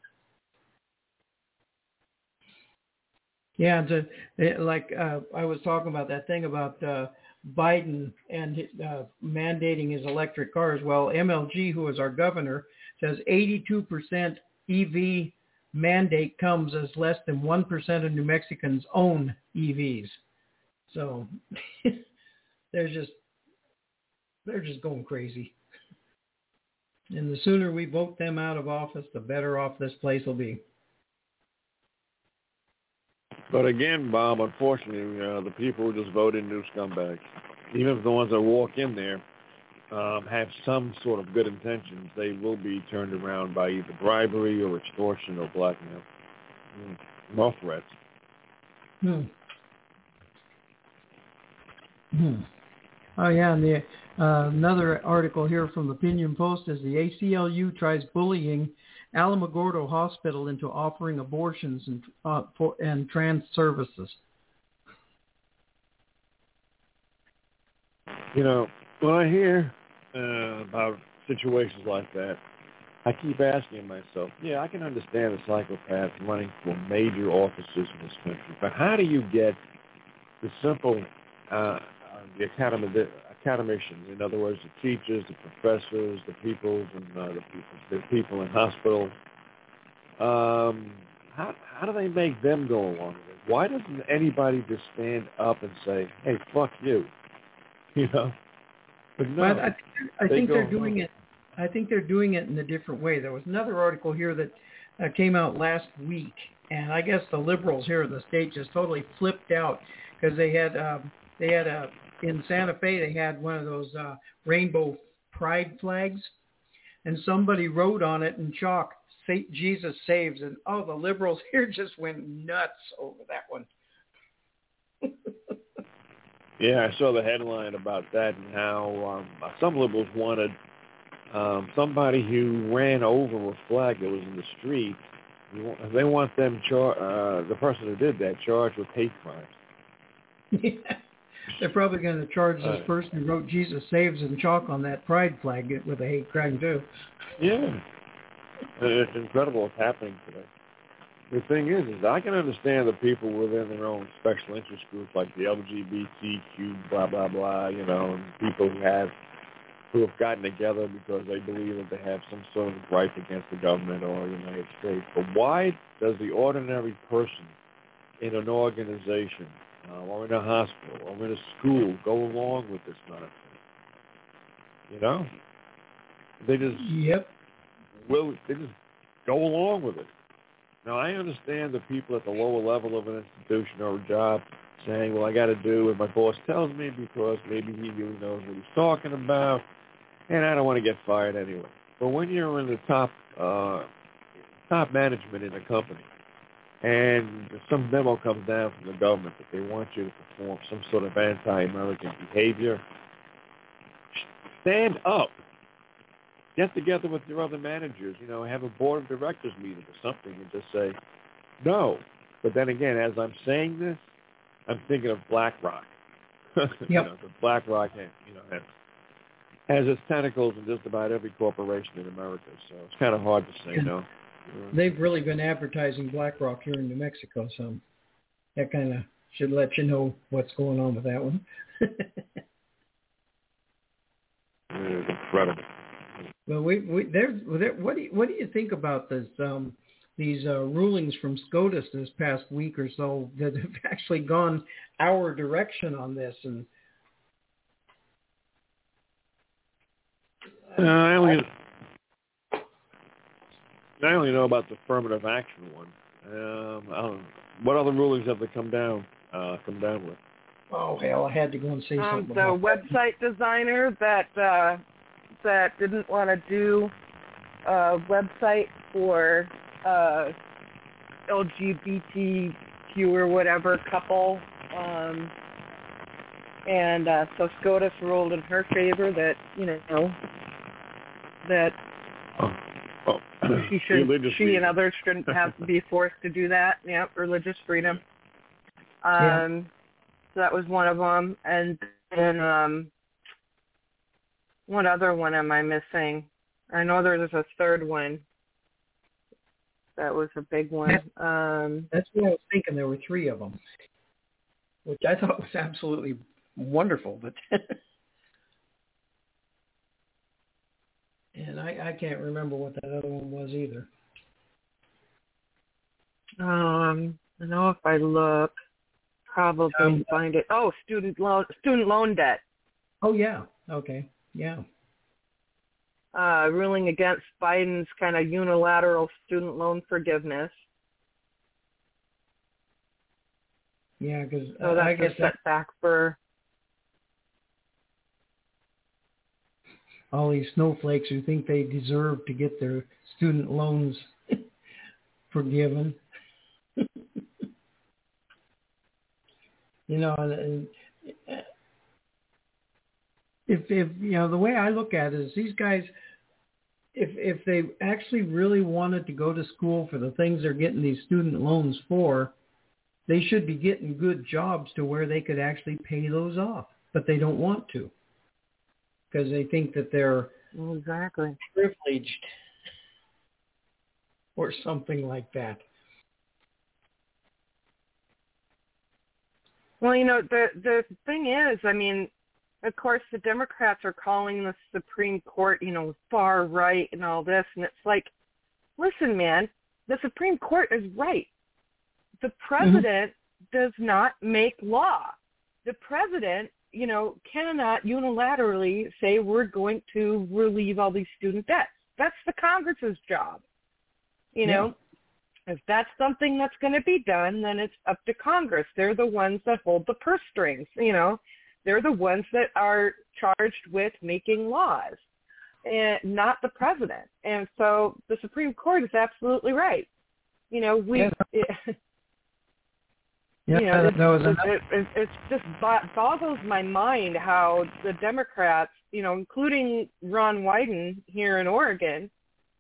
Yeah, I was talking about that thing about Biden and mandating his electric cars. Well, MLG, who is our governor, says 82% EV mandate comes as less than 1% of New Mexicans own EVs. So they're just going crazy. And the sooner we vote them out of office, the better off this place will be. But again, Bob, unfortunately, the people who just voted new scumbags. Even if the ones that walk in there have some sort of good intentions, they will be turned around by either bribery or extortion or blackmail. More threats. Oh, yeah, and another article here from the Pinyon Post is the ACLU tries bullying Alamogordo Hospital into offering abortions and trans services. When I hear about situations like that, I keep asking myself, I can understand a psychopath running for major offices in this country, but how do you get the simple, the academicians, in other words, the teachers, the professors, the people in hospitals, how do they make them go along with it? Why doesn't anybody just stand up and say, hey, fuck you? But no, I think they're doing it. I think they're doing it in a different way. There was another article here that came out last week, and I guess the liberals here in the state just totally flipped out because they had in Santa Fe they had one of those rainbow pride flags, and somebody wrote on it in chalk, "Jesus saves," and the liberals here just went nuts over that one. Yeah, I saw the headline about that and how some liberals wanted somebody who ran over a flag that was in the street. They want them the person who did that charged with hate crimes. Yeah. They're probably going to charge this person who wrote "Jesus saves" in chalk on that pride flag with a hate crime too. Yeah, it's incredible what's happening today. The thing is I can understand the people within their own special interest groups like the LGBTQ, blah, blah, blah, and people who have gotten together because they believe that they have some sort of gripe against the government or the United States. But why does the ordinary person in an organization or in a hospital or in a school go along with this nonsense? They just they just go along with it. Now, I understand the people at the lower level of an institution or a job saying, well, I got to do what my boss tells me because maybe he really knows what he's talking about, and I don't want to get fired anyway. But when you're in the top management in a company and some memo comes down from the government that they want you to perform some sort of anti-American behavior, stand up. Get together with your other managers, have a board of directors meeting or something and just say, no. But then again, as I'm saying this, I'm thinking of BlackRock. Yep. BlackRock, has its tentacles in just about every corporation in America. So it's kind of hard to say no. They've really been advertising BlackRock here in New Mexico, so that kind of should let you know what's going on with that one. Incredible. Well, what do you think about this? These rulings from SCOTUS this past week or so that have actually gone our direction on this, and I only know about the affirmative action one. What other rulings have they come down with? Oh hell, I had to go and say something. The about website designer that didn't want to do a website for LGBTQ or whatever couple, and so SCOTUS ruled in her favor that she and others shouldn't have to be forced to do that. Yeah, religious freedom. So that was one of them, and then what other one am I missing? I know there's a third one. That was a big one. That's what I was thinking. There were three of them, which I thought was absolutely wonderful. But and I can't remember what that other one was either. I know if I look, probably find it. Oh, student loan debt. Oh yeah. Okay. Yeah. Ruling against Biden's kind of unilateral student loan forgiveness. Yeah, because I guess that's a setback for all these snowflakes who think they deserve to get their student loans forgiven. If the way I look at it is these guys, if they actually really wanted to go to school for the things they're getting these student loans for, they should be getting good jobs to where they could actually pay those off. But they don't want to because they think that they're privileged or something like that. Well, the thing is, I mean, of course, the Democrats are calling the Supreme Court, far right and all this. And it's like, listen, man, the Supreme Court is right. The president does not make law. The president, cannot unilaterally say we're going to relieve all these student debts. That's the Congress's job. If that's something that's going to be done, then it's up to Congress. They're the ones that hold the purse strings, They're the ones that are charged with making laws, and not the president. And so the Supreme Court is absolutely right. It just boggles my mind how the Democrats, including Ron Wyden here in Oregon,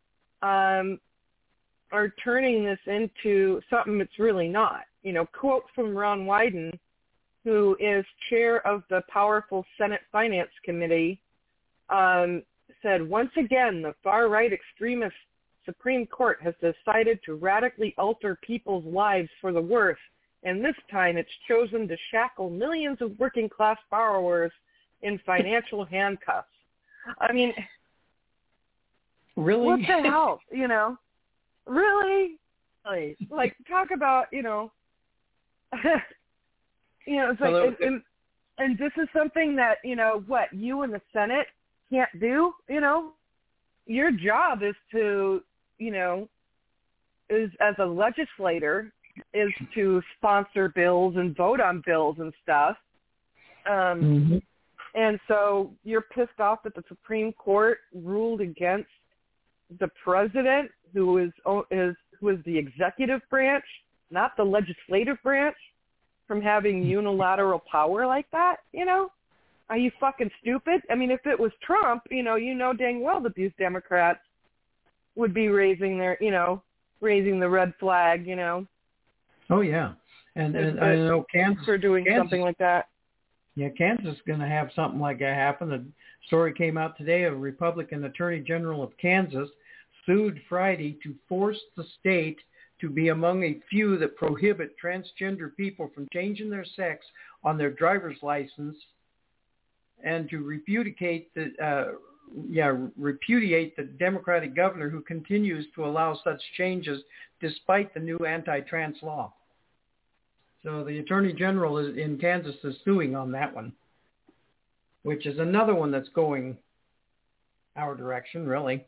are turning this into something it's really not. Quote from Ron Wyden, who is chair of the powerful Senate Finance Committee, said, once again, the far-right extremist Supreme Court has decided to radically alter people's lives for the worse, and this time it's chosen to shackle millions of working-class borrowers in financial handcuffs. I mean, really? What the hell, Really? Like, talk about, it's like, and this is something that, you in the Senate can't do, Your job is to, is as a legislator, is to sponsor bills and vote on bills and stuff. And so you're pissed off that the Supreme Court ruled against the president, who is the executive branch, not the legislative branch, from having unilateral power like that, Are you fucking stupid? I mean, if it was Trump, you know dang well that these Democrats would be raising the red flag, Oh, yeah. And I know Kansas for doing something like that. Yeah, Kansas is going to have something like that happen. A story came out today, a Republican Attorney General of Kansas sued Friday to force the state to be among a few that prohibit transgender people from changing their sex on their driver's license, and to repudiate the Democratic governor who continues to allow such changes despite the new anti-trans law. So the Attorney General in Kansas is suing on that one, which is another one that's going our direction, really.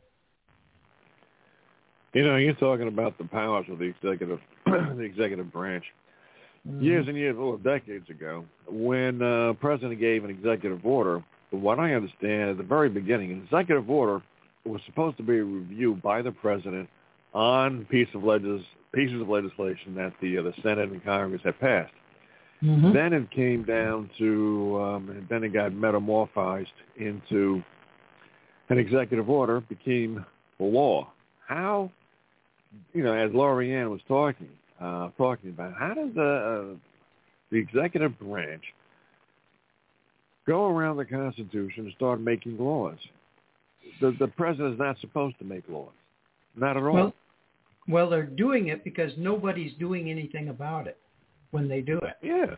You know, you're talking about the powers of the executive branch. Mm-hmm. Years and years, decades ago, when the president gave an executive order, what I understand at the very beginning, an executive order was supposed to be reviewed by the president on pieces of legislation that the Senate and Congress had passed. Mm-hmm. Then it came down to, then it got metamorphosed into an executive order, became law. How, as Lorianne was talking about, how does the executive branch go around the Constitution and start making laws? The president is not supposed to make laws, not at all. Well, they're doing it because nobody's doing anything about it when they do it. Yeah.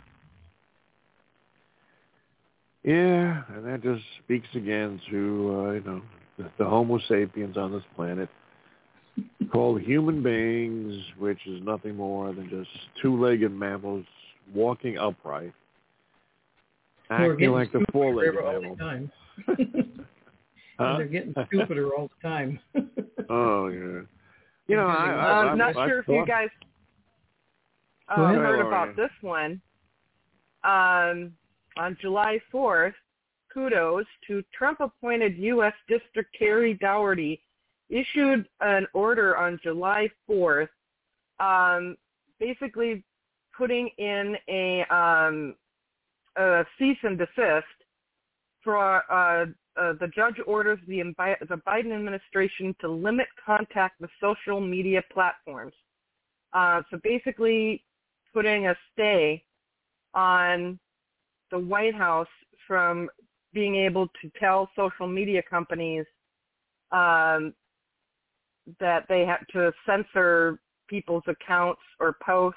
Yeah, and that just speaks again to, the Homo sapiens on this planet, called human beings, which is nothing more than just two-legged mammals walking upright, acting like the four-legged mammal. And they're getting stupider all the time. Oh, yeah. I'm not sure if you guys heard about this one. On July 4th, kudos to Trump-appointed U.S. District Terry Dougherty, issued an order on July 4th, basically putting in a cease and desist for the judge orders the Biden administration to limit contact with social media platforms. So basically putting a stay on the White House from being able to tell social media companies that they have to censor people's accounts or posts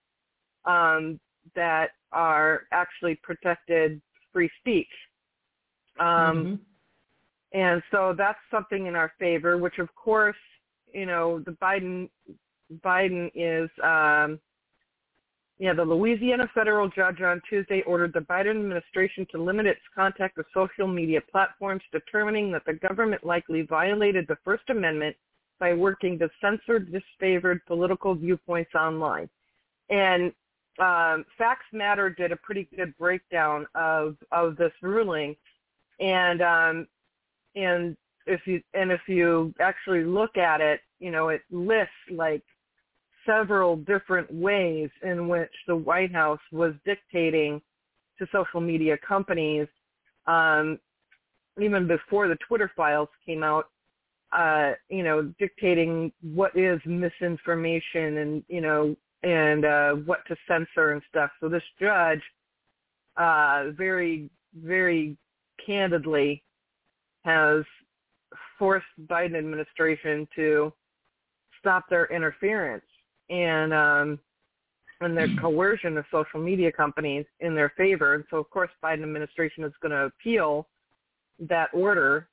that are actually protected free speech. And so that's something in our favor, which of course, the Biden is, the Louisiana federal judge on Tuesday ordered the Biden administration to limit its contact with social media platforms, determining that the government likely violated the First Amendment by working to censor disfavored political viewpoints online. And Facts Matter did a pretty good breakdown of this ruling. And if you actually look at it, it lists like several different ways in which the White House was dictating to social media companies, even before the Twitter files came out, dictating what is misinformation and what to censor and stuff. So this judge, very, very candidly, has forced the Biden administration to stop their interference and their coercion of social media companies in their favor. And so, of course, Biden administration is going to appeal that order.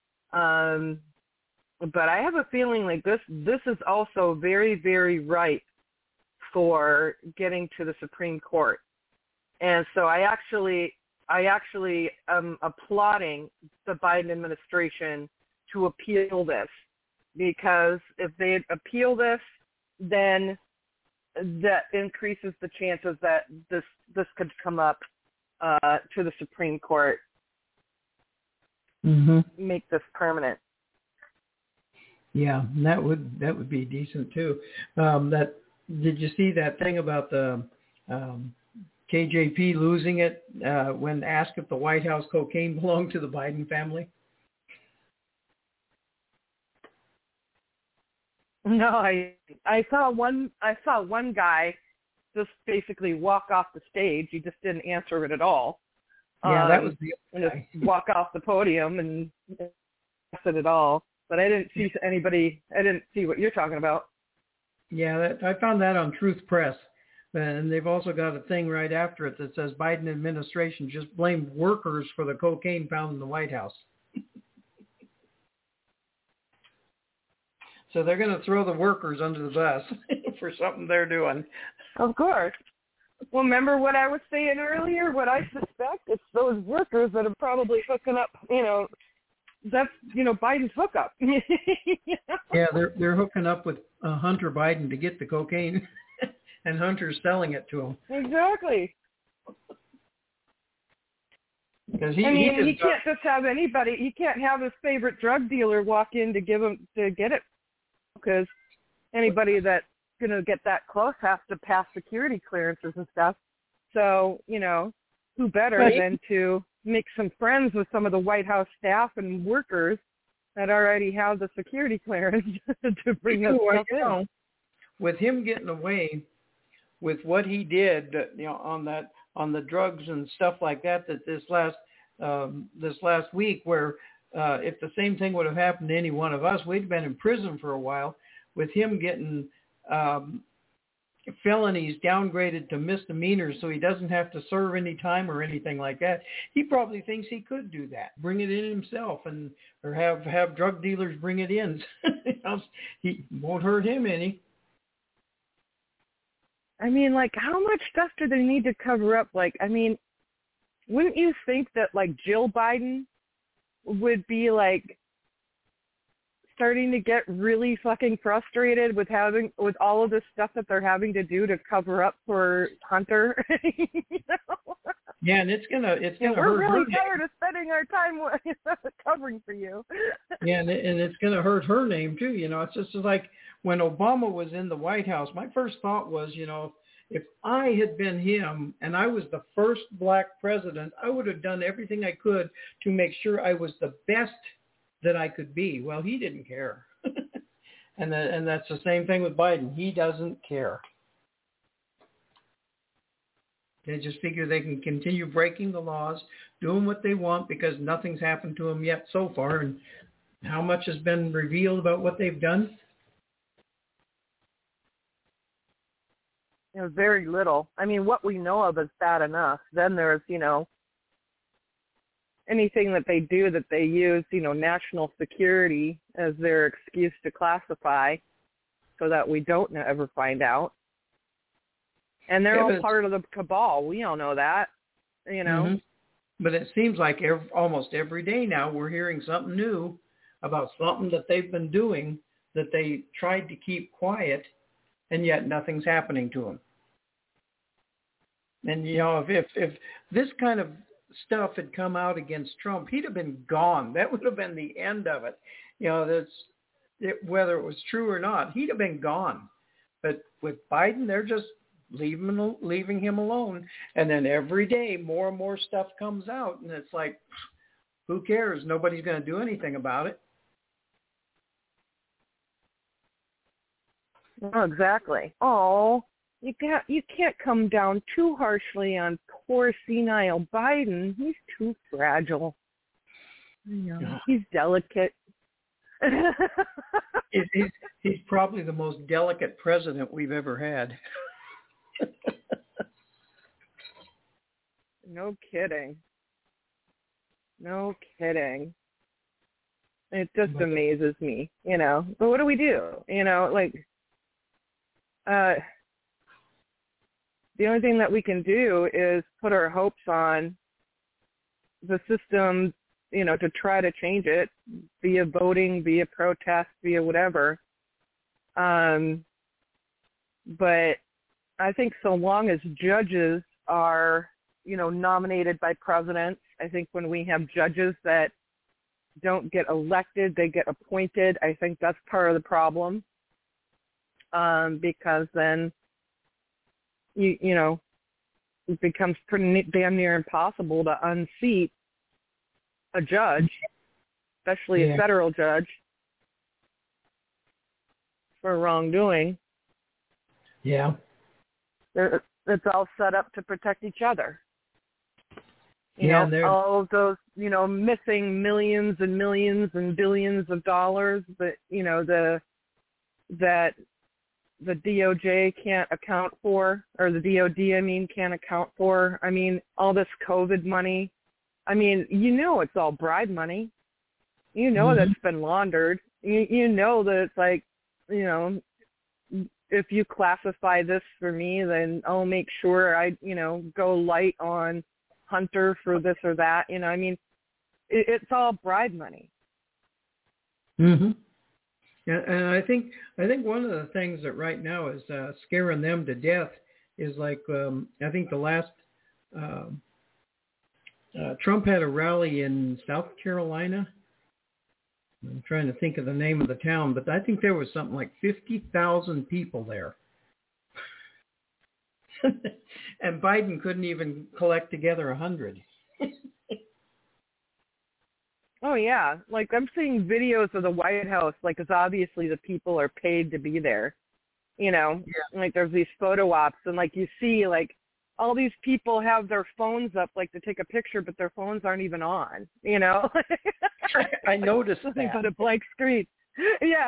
But I have a feeling like this is also very, very ripe for getting to the Supreme Court. And so I actually am applauding the Biden administration to appeal this, because if they appeal this, then that increases the chances that this could come up to the Supreme Court. Make this permanent. Yeah, that would be decent too. Did you see that thing about the KJP losing it when asked if the White House cocaine belonged to the Biden family? No, I saw one guy just basically walk off the stage. He just didn't answer it at all. Yeah, that was the and just walk off the podium and answer it at all. but I didn't see what you're talking about. Yeah, I found that on Truth Press. And they've also got a thing right after it that says Biden administration just blamed workers for the cocaine found in the White House. So they're going to throw the workers under the bus for something they're doing. Of course. Well, remember what I was saying earlier? What I suspect? It's those workers that are probably hooking up, that's, Biden's hookup. Yeah, they're hooking up with Hunter Biden to get the cocaine, and Hunter's selling it to them. Exactly. Because he can't just have anybody. He can't have his favorite drug dealer walk in to get it, because anybody that's going to get that close has to pass security clearances and stuff. So, who better than to make some friends with some of the White House staff and workers that already have the security clearance to bring us stuff in. With him getting away with what he did, on the drugs and stuff like that this last week, where if the same thing would have happened to any one of us, we'd been in prison for a while. With him getting felonies downgraded to misdemeanors so he doesn't have to serve any time or anything like that, he probably thinks he could do that, bring it in himself, or have drug dealers bring it in. He won't hurt him any. I mean, how much stuff do they need to cover up? Wouldn't you think that, Jill Biden would be, starting to get really fucking frustrated with all of this stuff that they're having to do to cover up for Hunter? Yeah, and it's gonna we're really tired of spending our time covering for you. Yeah, and it's gonna hurt her name too. It's just like when Obama was in the White House. My first thought was, if I had been him and I was the first black president, I would have done everything I could to make sure I was the best that I could be. Well, he didn't care. and that's the same thing with Biden. He doesn't care. They just figure they can continue breaking the laws, doing what they want because nothing's happened to them yet so far. And how much has been revealed about what they've done? Very little. I mean, what we know of is bad enough. Then there's, anything that they do that they use, national security as their excuse to classify so that we don't ever find out. And they're all part of the cabal. We all know that, Mm-hmm. But it seems like almost every day now we're hearing something new about something that they've been doing that they tried to keep quiet, and yet nothing's happening to them. And, if this kind of stuff had come out against Trump, he'd have been gone. That would have been the end of it. Whether it was true or not, he'd have been gone. But with Biden, they're just leaving him alone. And then every day, more and more stuff comes out. And it's like, who cares? Nobody's going to do anything about it. Oh, exactly. Oh, you can't come down too harshly on poor senile Biden. He's too fragile. He's delicate. He's probably the most delicate president we've ever had. No kidding. No kidding. It just amazes me, But what do we do? The only thing that we can do is put our hopes on the system, to try to change it via voting, via protest, via whatever. But I think so long as judges are, nominated by presidents, I think when we have judges that don't get elected, they get appointed, I think that's part of the problem. Because then, it becomes pretty damn near impossible to unseat a judge, especially a federal judge, for wrongdoing. Yeah. It's all set up to protect each other. You know, all of those, you know, missing millions and millions and billions of dollars that, you know, that the DOJ can't account for, or the DOD, I mean, can't account for. I mean, all this COVID money. I mean, you know it's all bribe money. You know that's been laundered. You know that it's like, you know, if you classify this for me, then I'll make sure I, you know, go light on Hunter for this or that. You know, I mean, it's all bribe money. Mm-hmm. And I think one of the things that right now is scaring them to death is like I think the last Trump had a rally in South Carolina. I'm trying to think of the name of the town, but I think there was something like 50,000 people there. And Biden couldn't even collect together 100. Oh, yeah. Like, I'm seeing videos of the White House, like, it's obviously the people are paid to be there. You know, like, there's these photo ops, and, like, you see, like, all these people have their phones up, like, to take a picture, but their phones aren't even on, you know? I noticed Nothing that. but a blank screen. Yeah.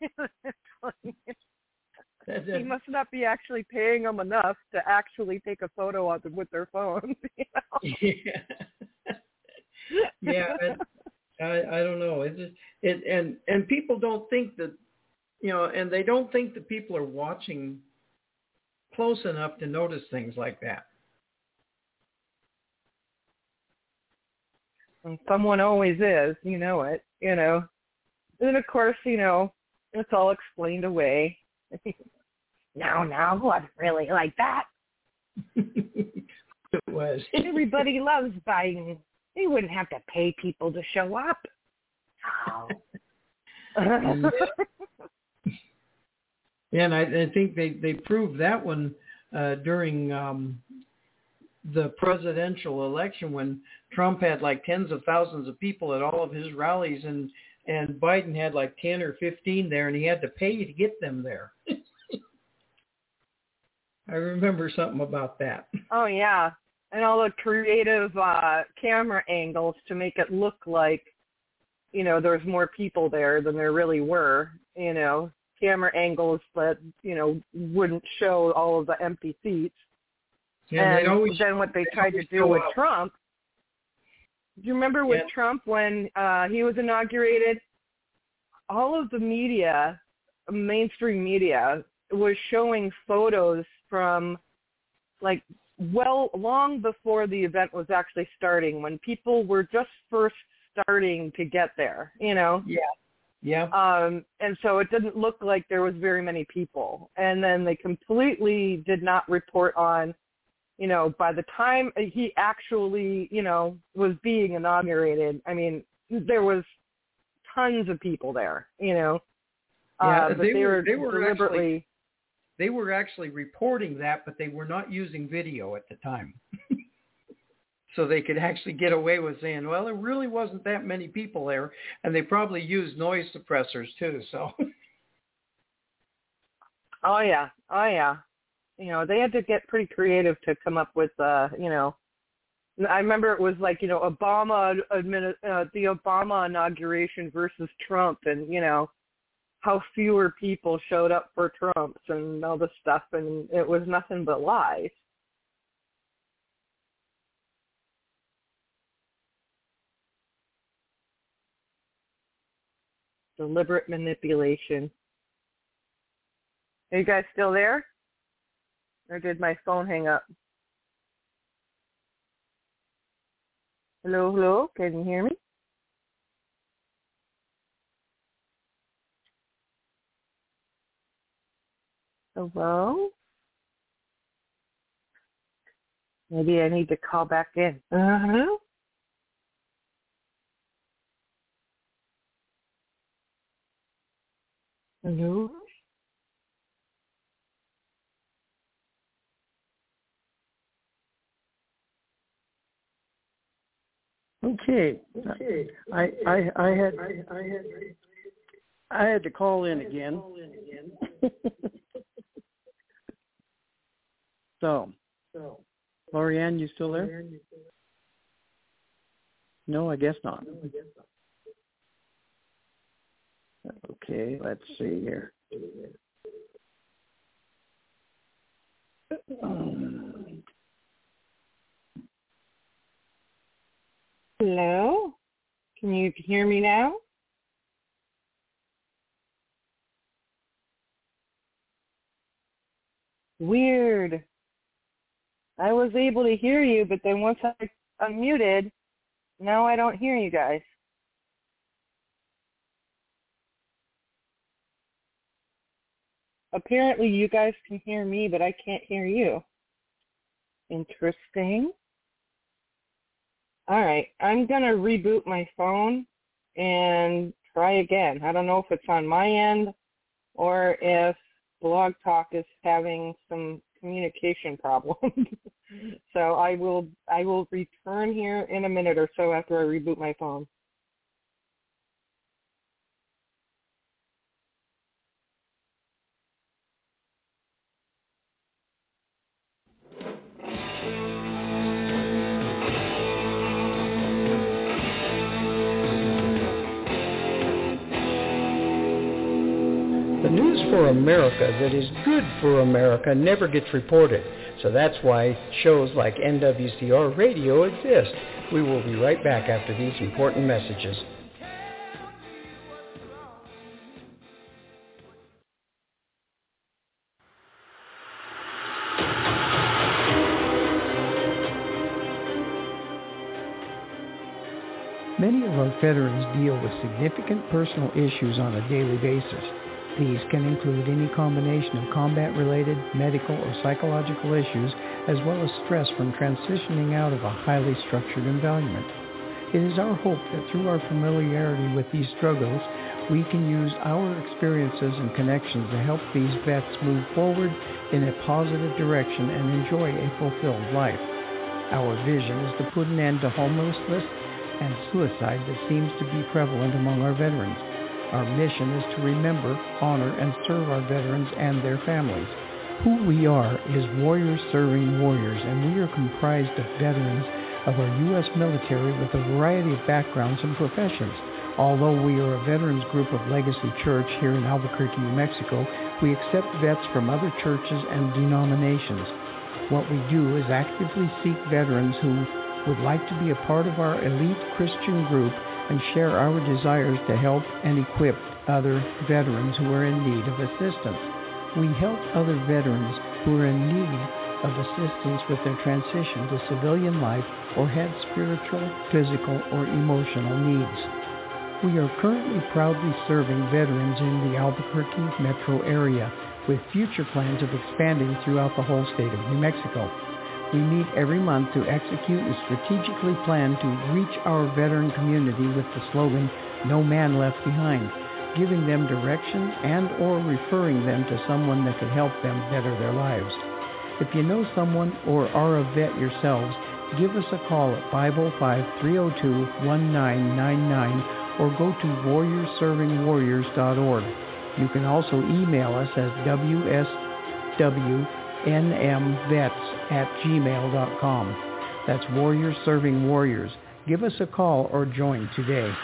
He must not be actually paying them enough to actually take a photo of them with their phones. You know? Yeah. I don't know. It's just and people don't think that, you know, and they don't think that people are watching close enough to notice things like that. And someone always is, you know it, you know. And of course, you know, it's all explained away. No, it wasn't really like that. It was. Everybody loves Biden. He wouldn't have to pay people to show up. Oh. Yeah, and I think they proved that one during the presidential election when Trump had like tens of thousands of people at all of his rallies, and Biden had like 10 or 15 there, and he had to pay to get them there. I remember something about that. Oh, yeah. And all the creative camera angles to make it look like, you know, there's more people there than there really were, you know, camera angles that, you know, wouldn't show all of the empty seats. Yeah, and then what they tried to do with Trump, do you remember with Trump when he was inaugurated, all of the media, mainstream media, was showing photos from like long before the event was actually starting, when people were just first starting to get there, you know? Yeah. And so it didn't look like there was very many people. And then they completely did not report on, you know, by the time he actually, you know, was being inaugurated, I mean, there was tons of people there, you know? Yeah, but they were deliberately... They were actually reporting that, but they were not using video at the time. So they could actually get away with saying, well, there really wasn't that many people there. And they probably used noise suppressors too, so. Oh, yeah. You know, they had to get pretty creative to come up with, you know, I remember it was like, you know, the Obama inauguration versus Trump, and, you know, how fewer people showed up for Trump's and all this stuff, and it was nothing but lies. Deliberate manipulation. Are you guys still there? Or did my phone hang up? Hello? Can you hear me? Hello? Maybe I need to call back in. Hello? Hello? Okay. I had to call in again. So, Lorianne, you still there? No, I guess not. Okay, let's see here. Hello? Can you hear me now? Weird. I was able to hear you, but then once I unmuted, now I don't hear you guys. Apparently you guys can hear me, but I can't hear you. Interesting. All right, I'm going to reboot my phone and try again. I don't know if it's on my end or if Blog Talk is having some communication problems. So I will return here in a minute or so after I reboot my phone. The news for America that is good for America never gets reported. So that's why shows like NWCR Radio exist. We will be right back after these important messages. Many of our veterans deal with significant personal issues on a daily basis. These can include any combination of combat-related, medical, or psychological issues, as well as stress from transitioning out of a highly structured environment. It is our hope that through our familiarity with these struggles, we can use our experiences and connections to help these vets move forward in a positive direction and enjoy a fulfilled life. Our vision is to put an end to homelessness and suicide that seems to be prevalent among our veterans. Our mission is to remember, honor, and serve our veterans and their families. Who we are is Warriors Serving Warriors, and we are comprised of veterans of our U.S. military with a variety of backgrounds and professions. Although we are a veterans group of Legacy Church here in Albuquerque, New Mexico, we accept vets from other churches and denominations. What we do is actively seek veterans who would like to be a part of our elite Christian group and share our desires to help and equip other veterans who are in need of assistance. We help other veterans who are in need of assistance with their transition to civilian life or have spiritual, physical, or emotional needs. We are currently proudly serving veterans in the Albuquerque metro area with future plans of expanding throughout the whole state of New Mexico. We meet every month to execute and strategically plan to reach our veteran community with the slogan, "No Man Left Behind," giving them direction and or referring them to someone that could help them better their lives. If you know someone or are a vet yourselves, give us a call at 505-302-1999 or go to warriorservingwarriors.org. You can also email us at wswnmvets@gmail.com. That's Warriors Serving Warriors. Give us a call or join today.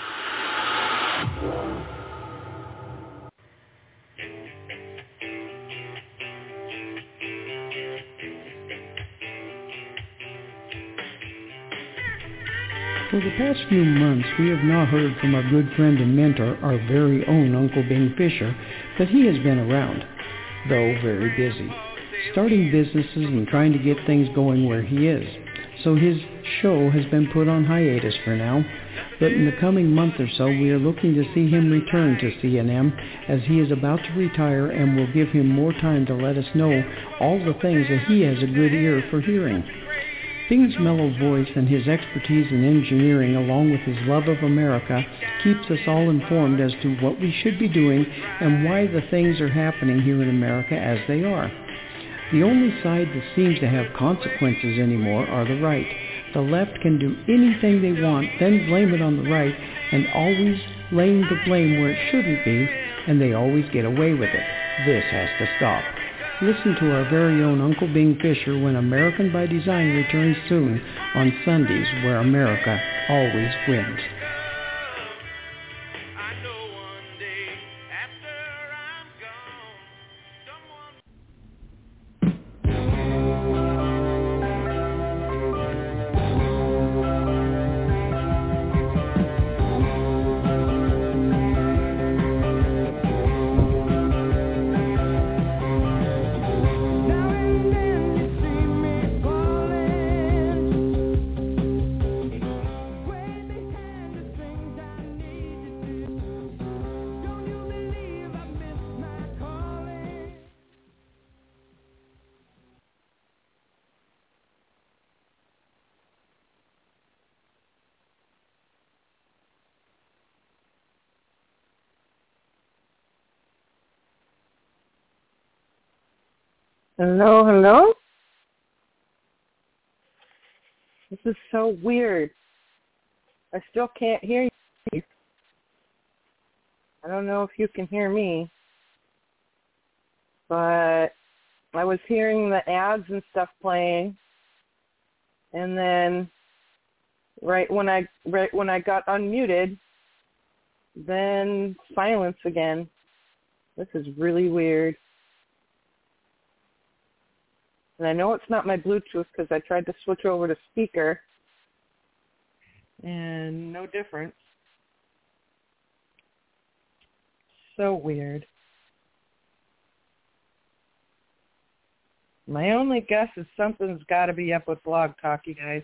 For the past few months, we have not heard from our good friend and mentor, our very own Uncle Bing Fisher, but he has been around, though very busy, starting businesses and trying to get things going where he is. So his show has been put on hiatus for now, but in the coming month or so, we are looking to see him return to CNM as he is about to retire, and will give him more time to let us know all the things that he has a good ear for hearing. Bing's mellow voice and his expertise in engineering, along with his love of America, keeps us all informed as to what we should be doing and why the things are happening here in America as they are. The only side that seems to have consequences anymore are the right. The left can do anything they want, then blame it on the right, and always laying the blame where it shouldn't be, and they always get away with it. This has to stop. Listen to our very own Uncle Bing Fisher when American by Design returns soon on Sundays, where America always wins. Hello, hello? This is so weird. I still can't hear you. I don't know if you can hear me, but I was hearing the ads and stuff playing, and then right when I got unmuted, then silence again. This is really weird. And I know it's not my Bluetooth because I tried to switch over to speaker, and no difference. So weird. My only guess is something's got to be up with Blog Talk, you guys.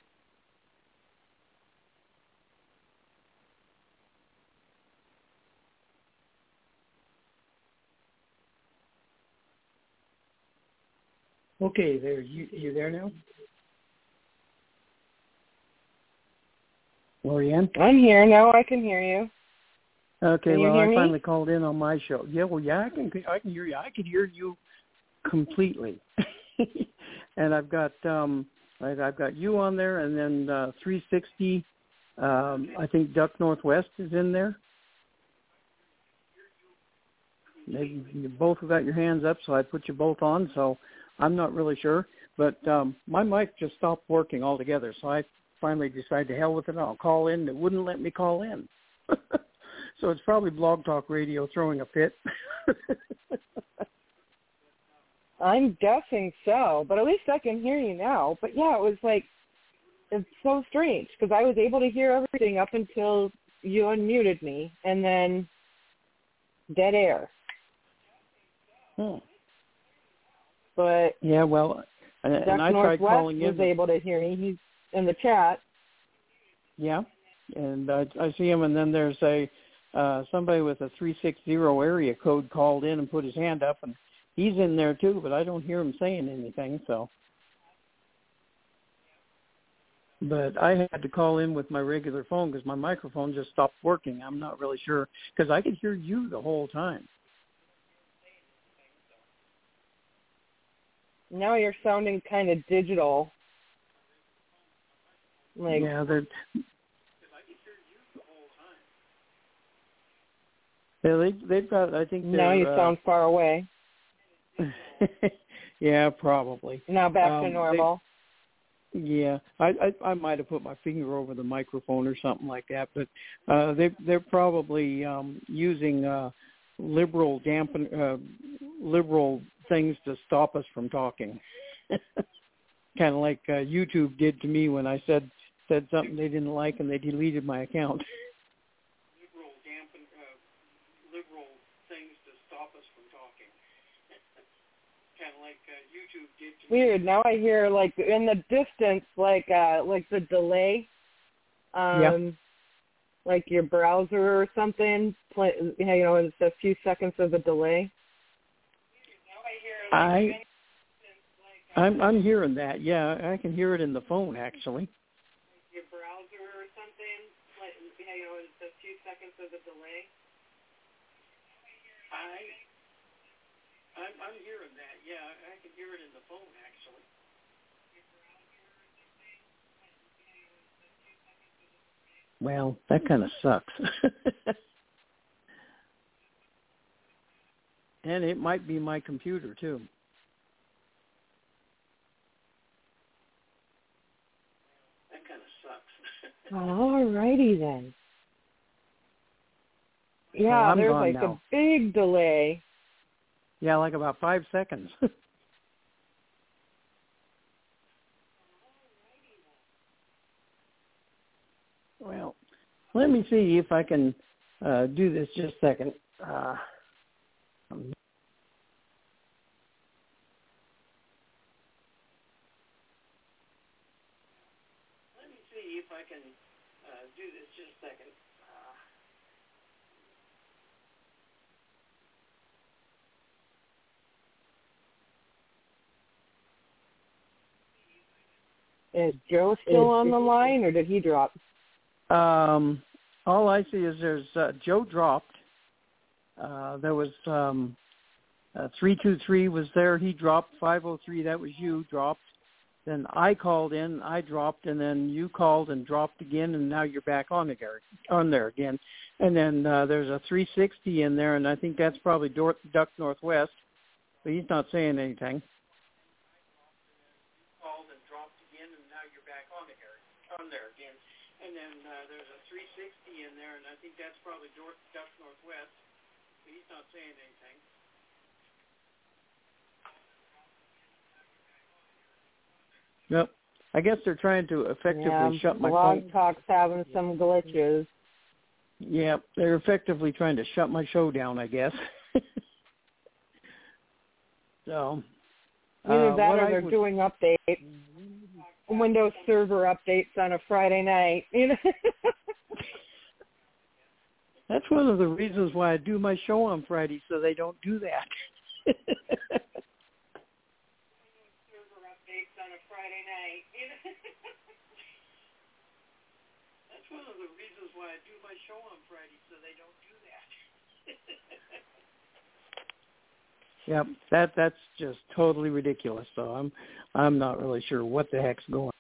Okay, there. You there now? Lorianne? I'm here now. I can hear you. Okay, can you well, hear I me? finally called in on my show. Yeah, I can hear you. I can hear you completely. And I've got you on there, and then 360. I think Duck Northwest is in there. You both have got your hands up, so I put you both on. So I'm not really sure, but my mic just stopped working altogether. So I finally decided to hell with it. I'll call in. It wouldn't let me call in. So it's probably Blog Talk Radio throwing a fit. I'm guessing so, but at least I can hear you now. But yeah, it was like, it's so strange because I was able to hear everything up until you unmuted me, and then dead air. But yeah, well, and I tried calling in. was able to hear me. He's in the chat. Yeah, and I see him, and then there's somebody with a 360 area code called in and put his hand up, and he's in there too, but I don't hear him saying anything. So, but I had to call in with my regular phone because my microphone just stopped working. I'm not really sure because I could hear you the whole time. Now you're sounding kind of digital. Like, yeah, they've got. I think now you sound far away. Yeah, probably. Now back to normal. Yeah, I might have put my finger over the microphone or something like that, but they're probably using liberal things to stop us from talking. Kind of like YouTube did to me when I said something they didn't like and they deleted my account. Liberal things to stop us from talking. Kind of like YouTube did to me. Weird. Now I hear like in the distance, like the delay. Like your browser or something. It's a few seconds of a delay. I'm hearing that. Yeah, I can hear it in the phone actually. Your browser or something, it's a few seconds of a delay. I'm hearing that. Yeah, I can hear it in the phone actually. Well, that kind of sucks. And it might be my computer too. That kind of sucks. All righty then. Yeah, I'm there's gone like now. a big delay. Yeah, like about 5 seconds. Well, let me see if I can do this just a second. Let me see if I can do this just a second. Is Joe still on the line, or did he drop? All I see is there's Joe dropped. There was 323 was there. He dropped. 503, that was you, dropped. Then I called in. I dropped, and then you called and dropped again, and now you're back on there again. And then there's a 360 in there, and I think that's probably Duck Northwest, but he's not saying anything. Called and dropped again, and now you're back on there again. And then there's a 360 in there, and I think that's probably Duck Northwest, but he's not saying anything. Yep. I guess they're trying to effectively shut my phone. Blog Talk's having some glitches. Yeah, they're effectively trying to shut my show down, I guess. So. Either that or they're doing updates. Windows Server updates on a Friday night. That's one of the reasons why I do my show on Friday, so they don't do that. Server updates on a Friday night. That's one of the reasons why I do my show on Friday, so they don't do that. Yep, that's just totally ridiculous. So I'm not really sure what the heck's going on.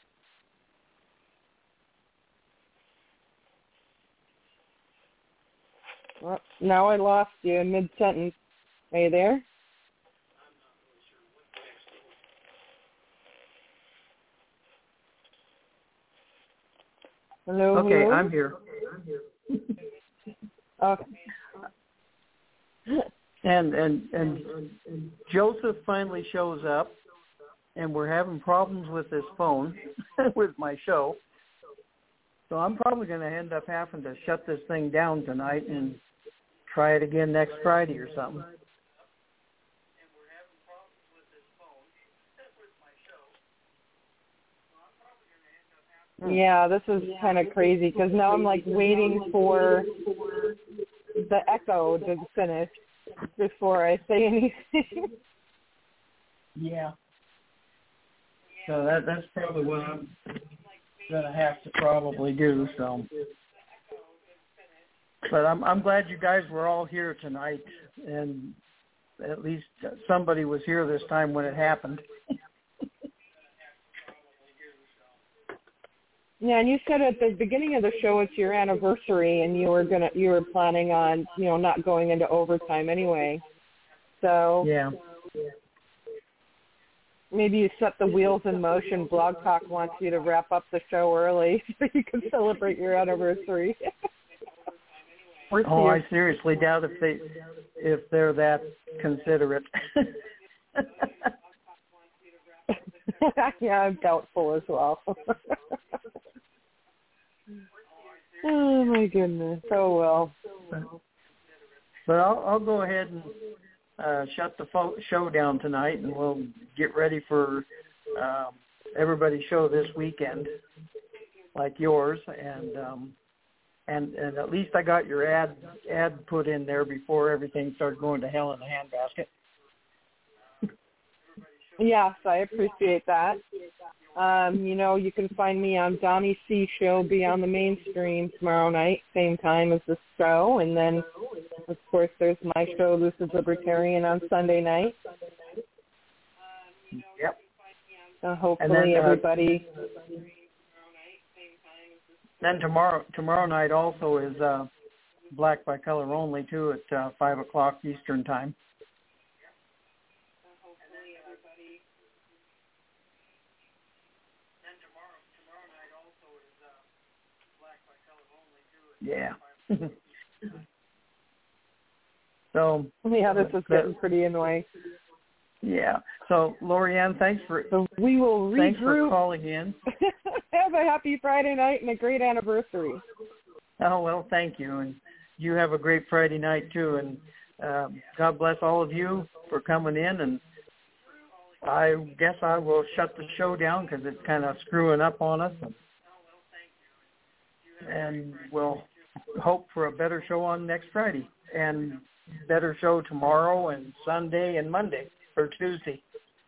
Well, now I lost you in mid-sentence. Are you there? Hello? Okay, hello? I'm here. Okay. And Joseph finally shows up, and we're having problems with this phone, with my show. So I'm probably going to end up having to shut this thing down tonight and try it again next Friday or something. Yeah, this is kind of crazy because now I'm like waiting for the echo to finish before I say anything. Yeah. So that's probably what I'm going to have to probably do. So, but I'm glad you guys were all here tonight, and at least somebody was here this time when it happened. Yeah, and you said at the beginning of the show it's your anniversary, and you were planning on not going into overtime anyway. So yeah, maybe you set the wheels in motion. Blog Talk wants you to wrap up the show early so you can celebrate your anniversary. I seriously doubt if they're that considerate. Yeah, I'm doubtful as well. Oh my goodness! Oh well. But I'll go ahead and shut the show down tonight, and we'll get ready for everybody's show this weekend, like yours, and at least I got your ad put in there before everything started going to hell in a handbasket. Yes, I appreciate that. You can find me on Donnie C. Show Beyond the Mainstream tomorrow night, same time as this show. And then, of course, there's my show, Lucid Libertarian, on Sunday night. Yep. So hopefully everybody... Then tomorrow night also is Black by Color Only, too, at 5 o'clock Eastern Time. Yeah. So yeah, this is getting pretty annoying. Yeah. So Lorianne, thanks for we will regroup. Thanks for calling in. Have a happy Friday night and a great anniversary. Oh well, thank you, and you have a great Friday night too. And God bless all of you for coming in. And I guess I will shut the show down because it's kind of screwing up on us. And we'll hope for a better show on next Friday and better show tomorrow and Sunday and Monday or Tuesday.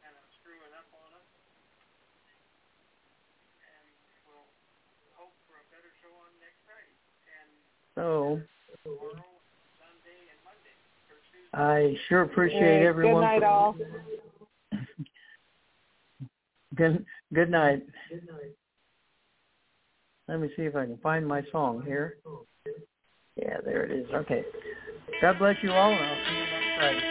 So I sure appreciate everyone. Good night, all. Good night. Let me see if I can find my song here. Yeah, there it is. Okay. God bless you all, and I'll see you next Friday.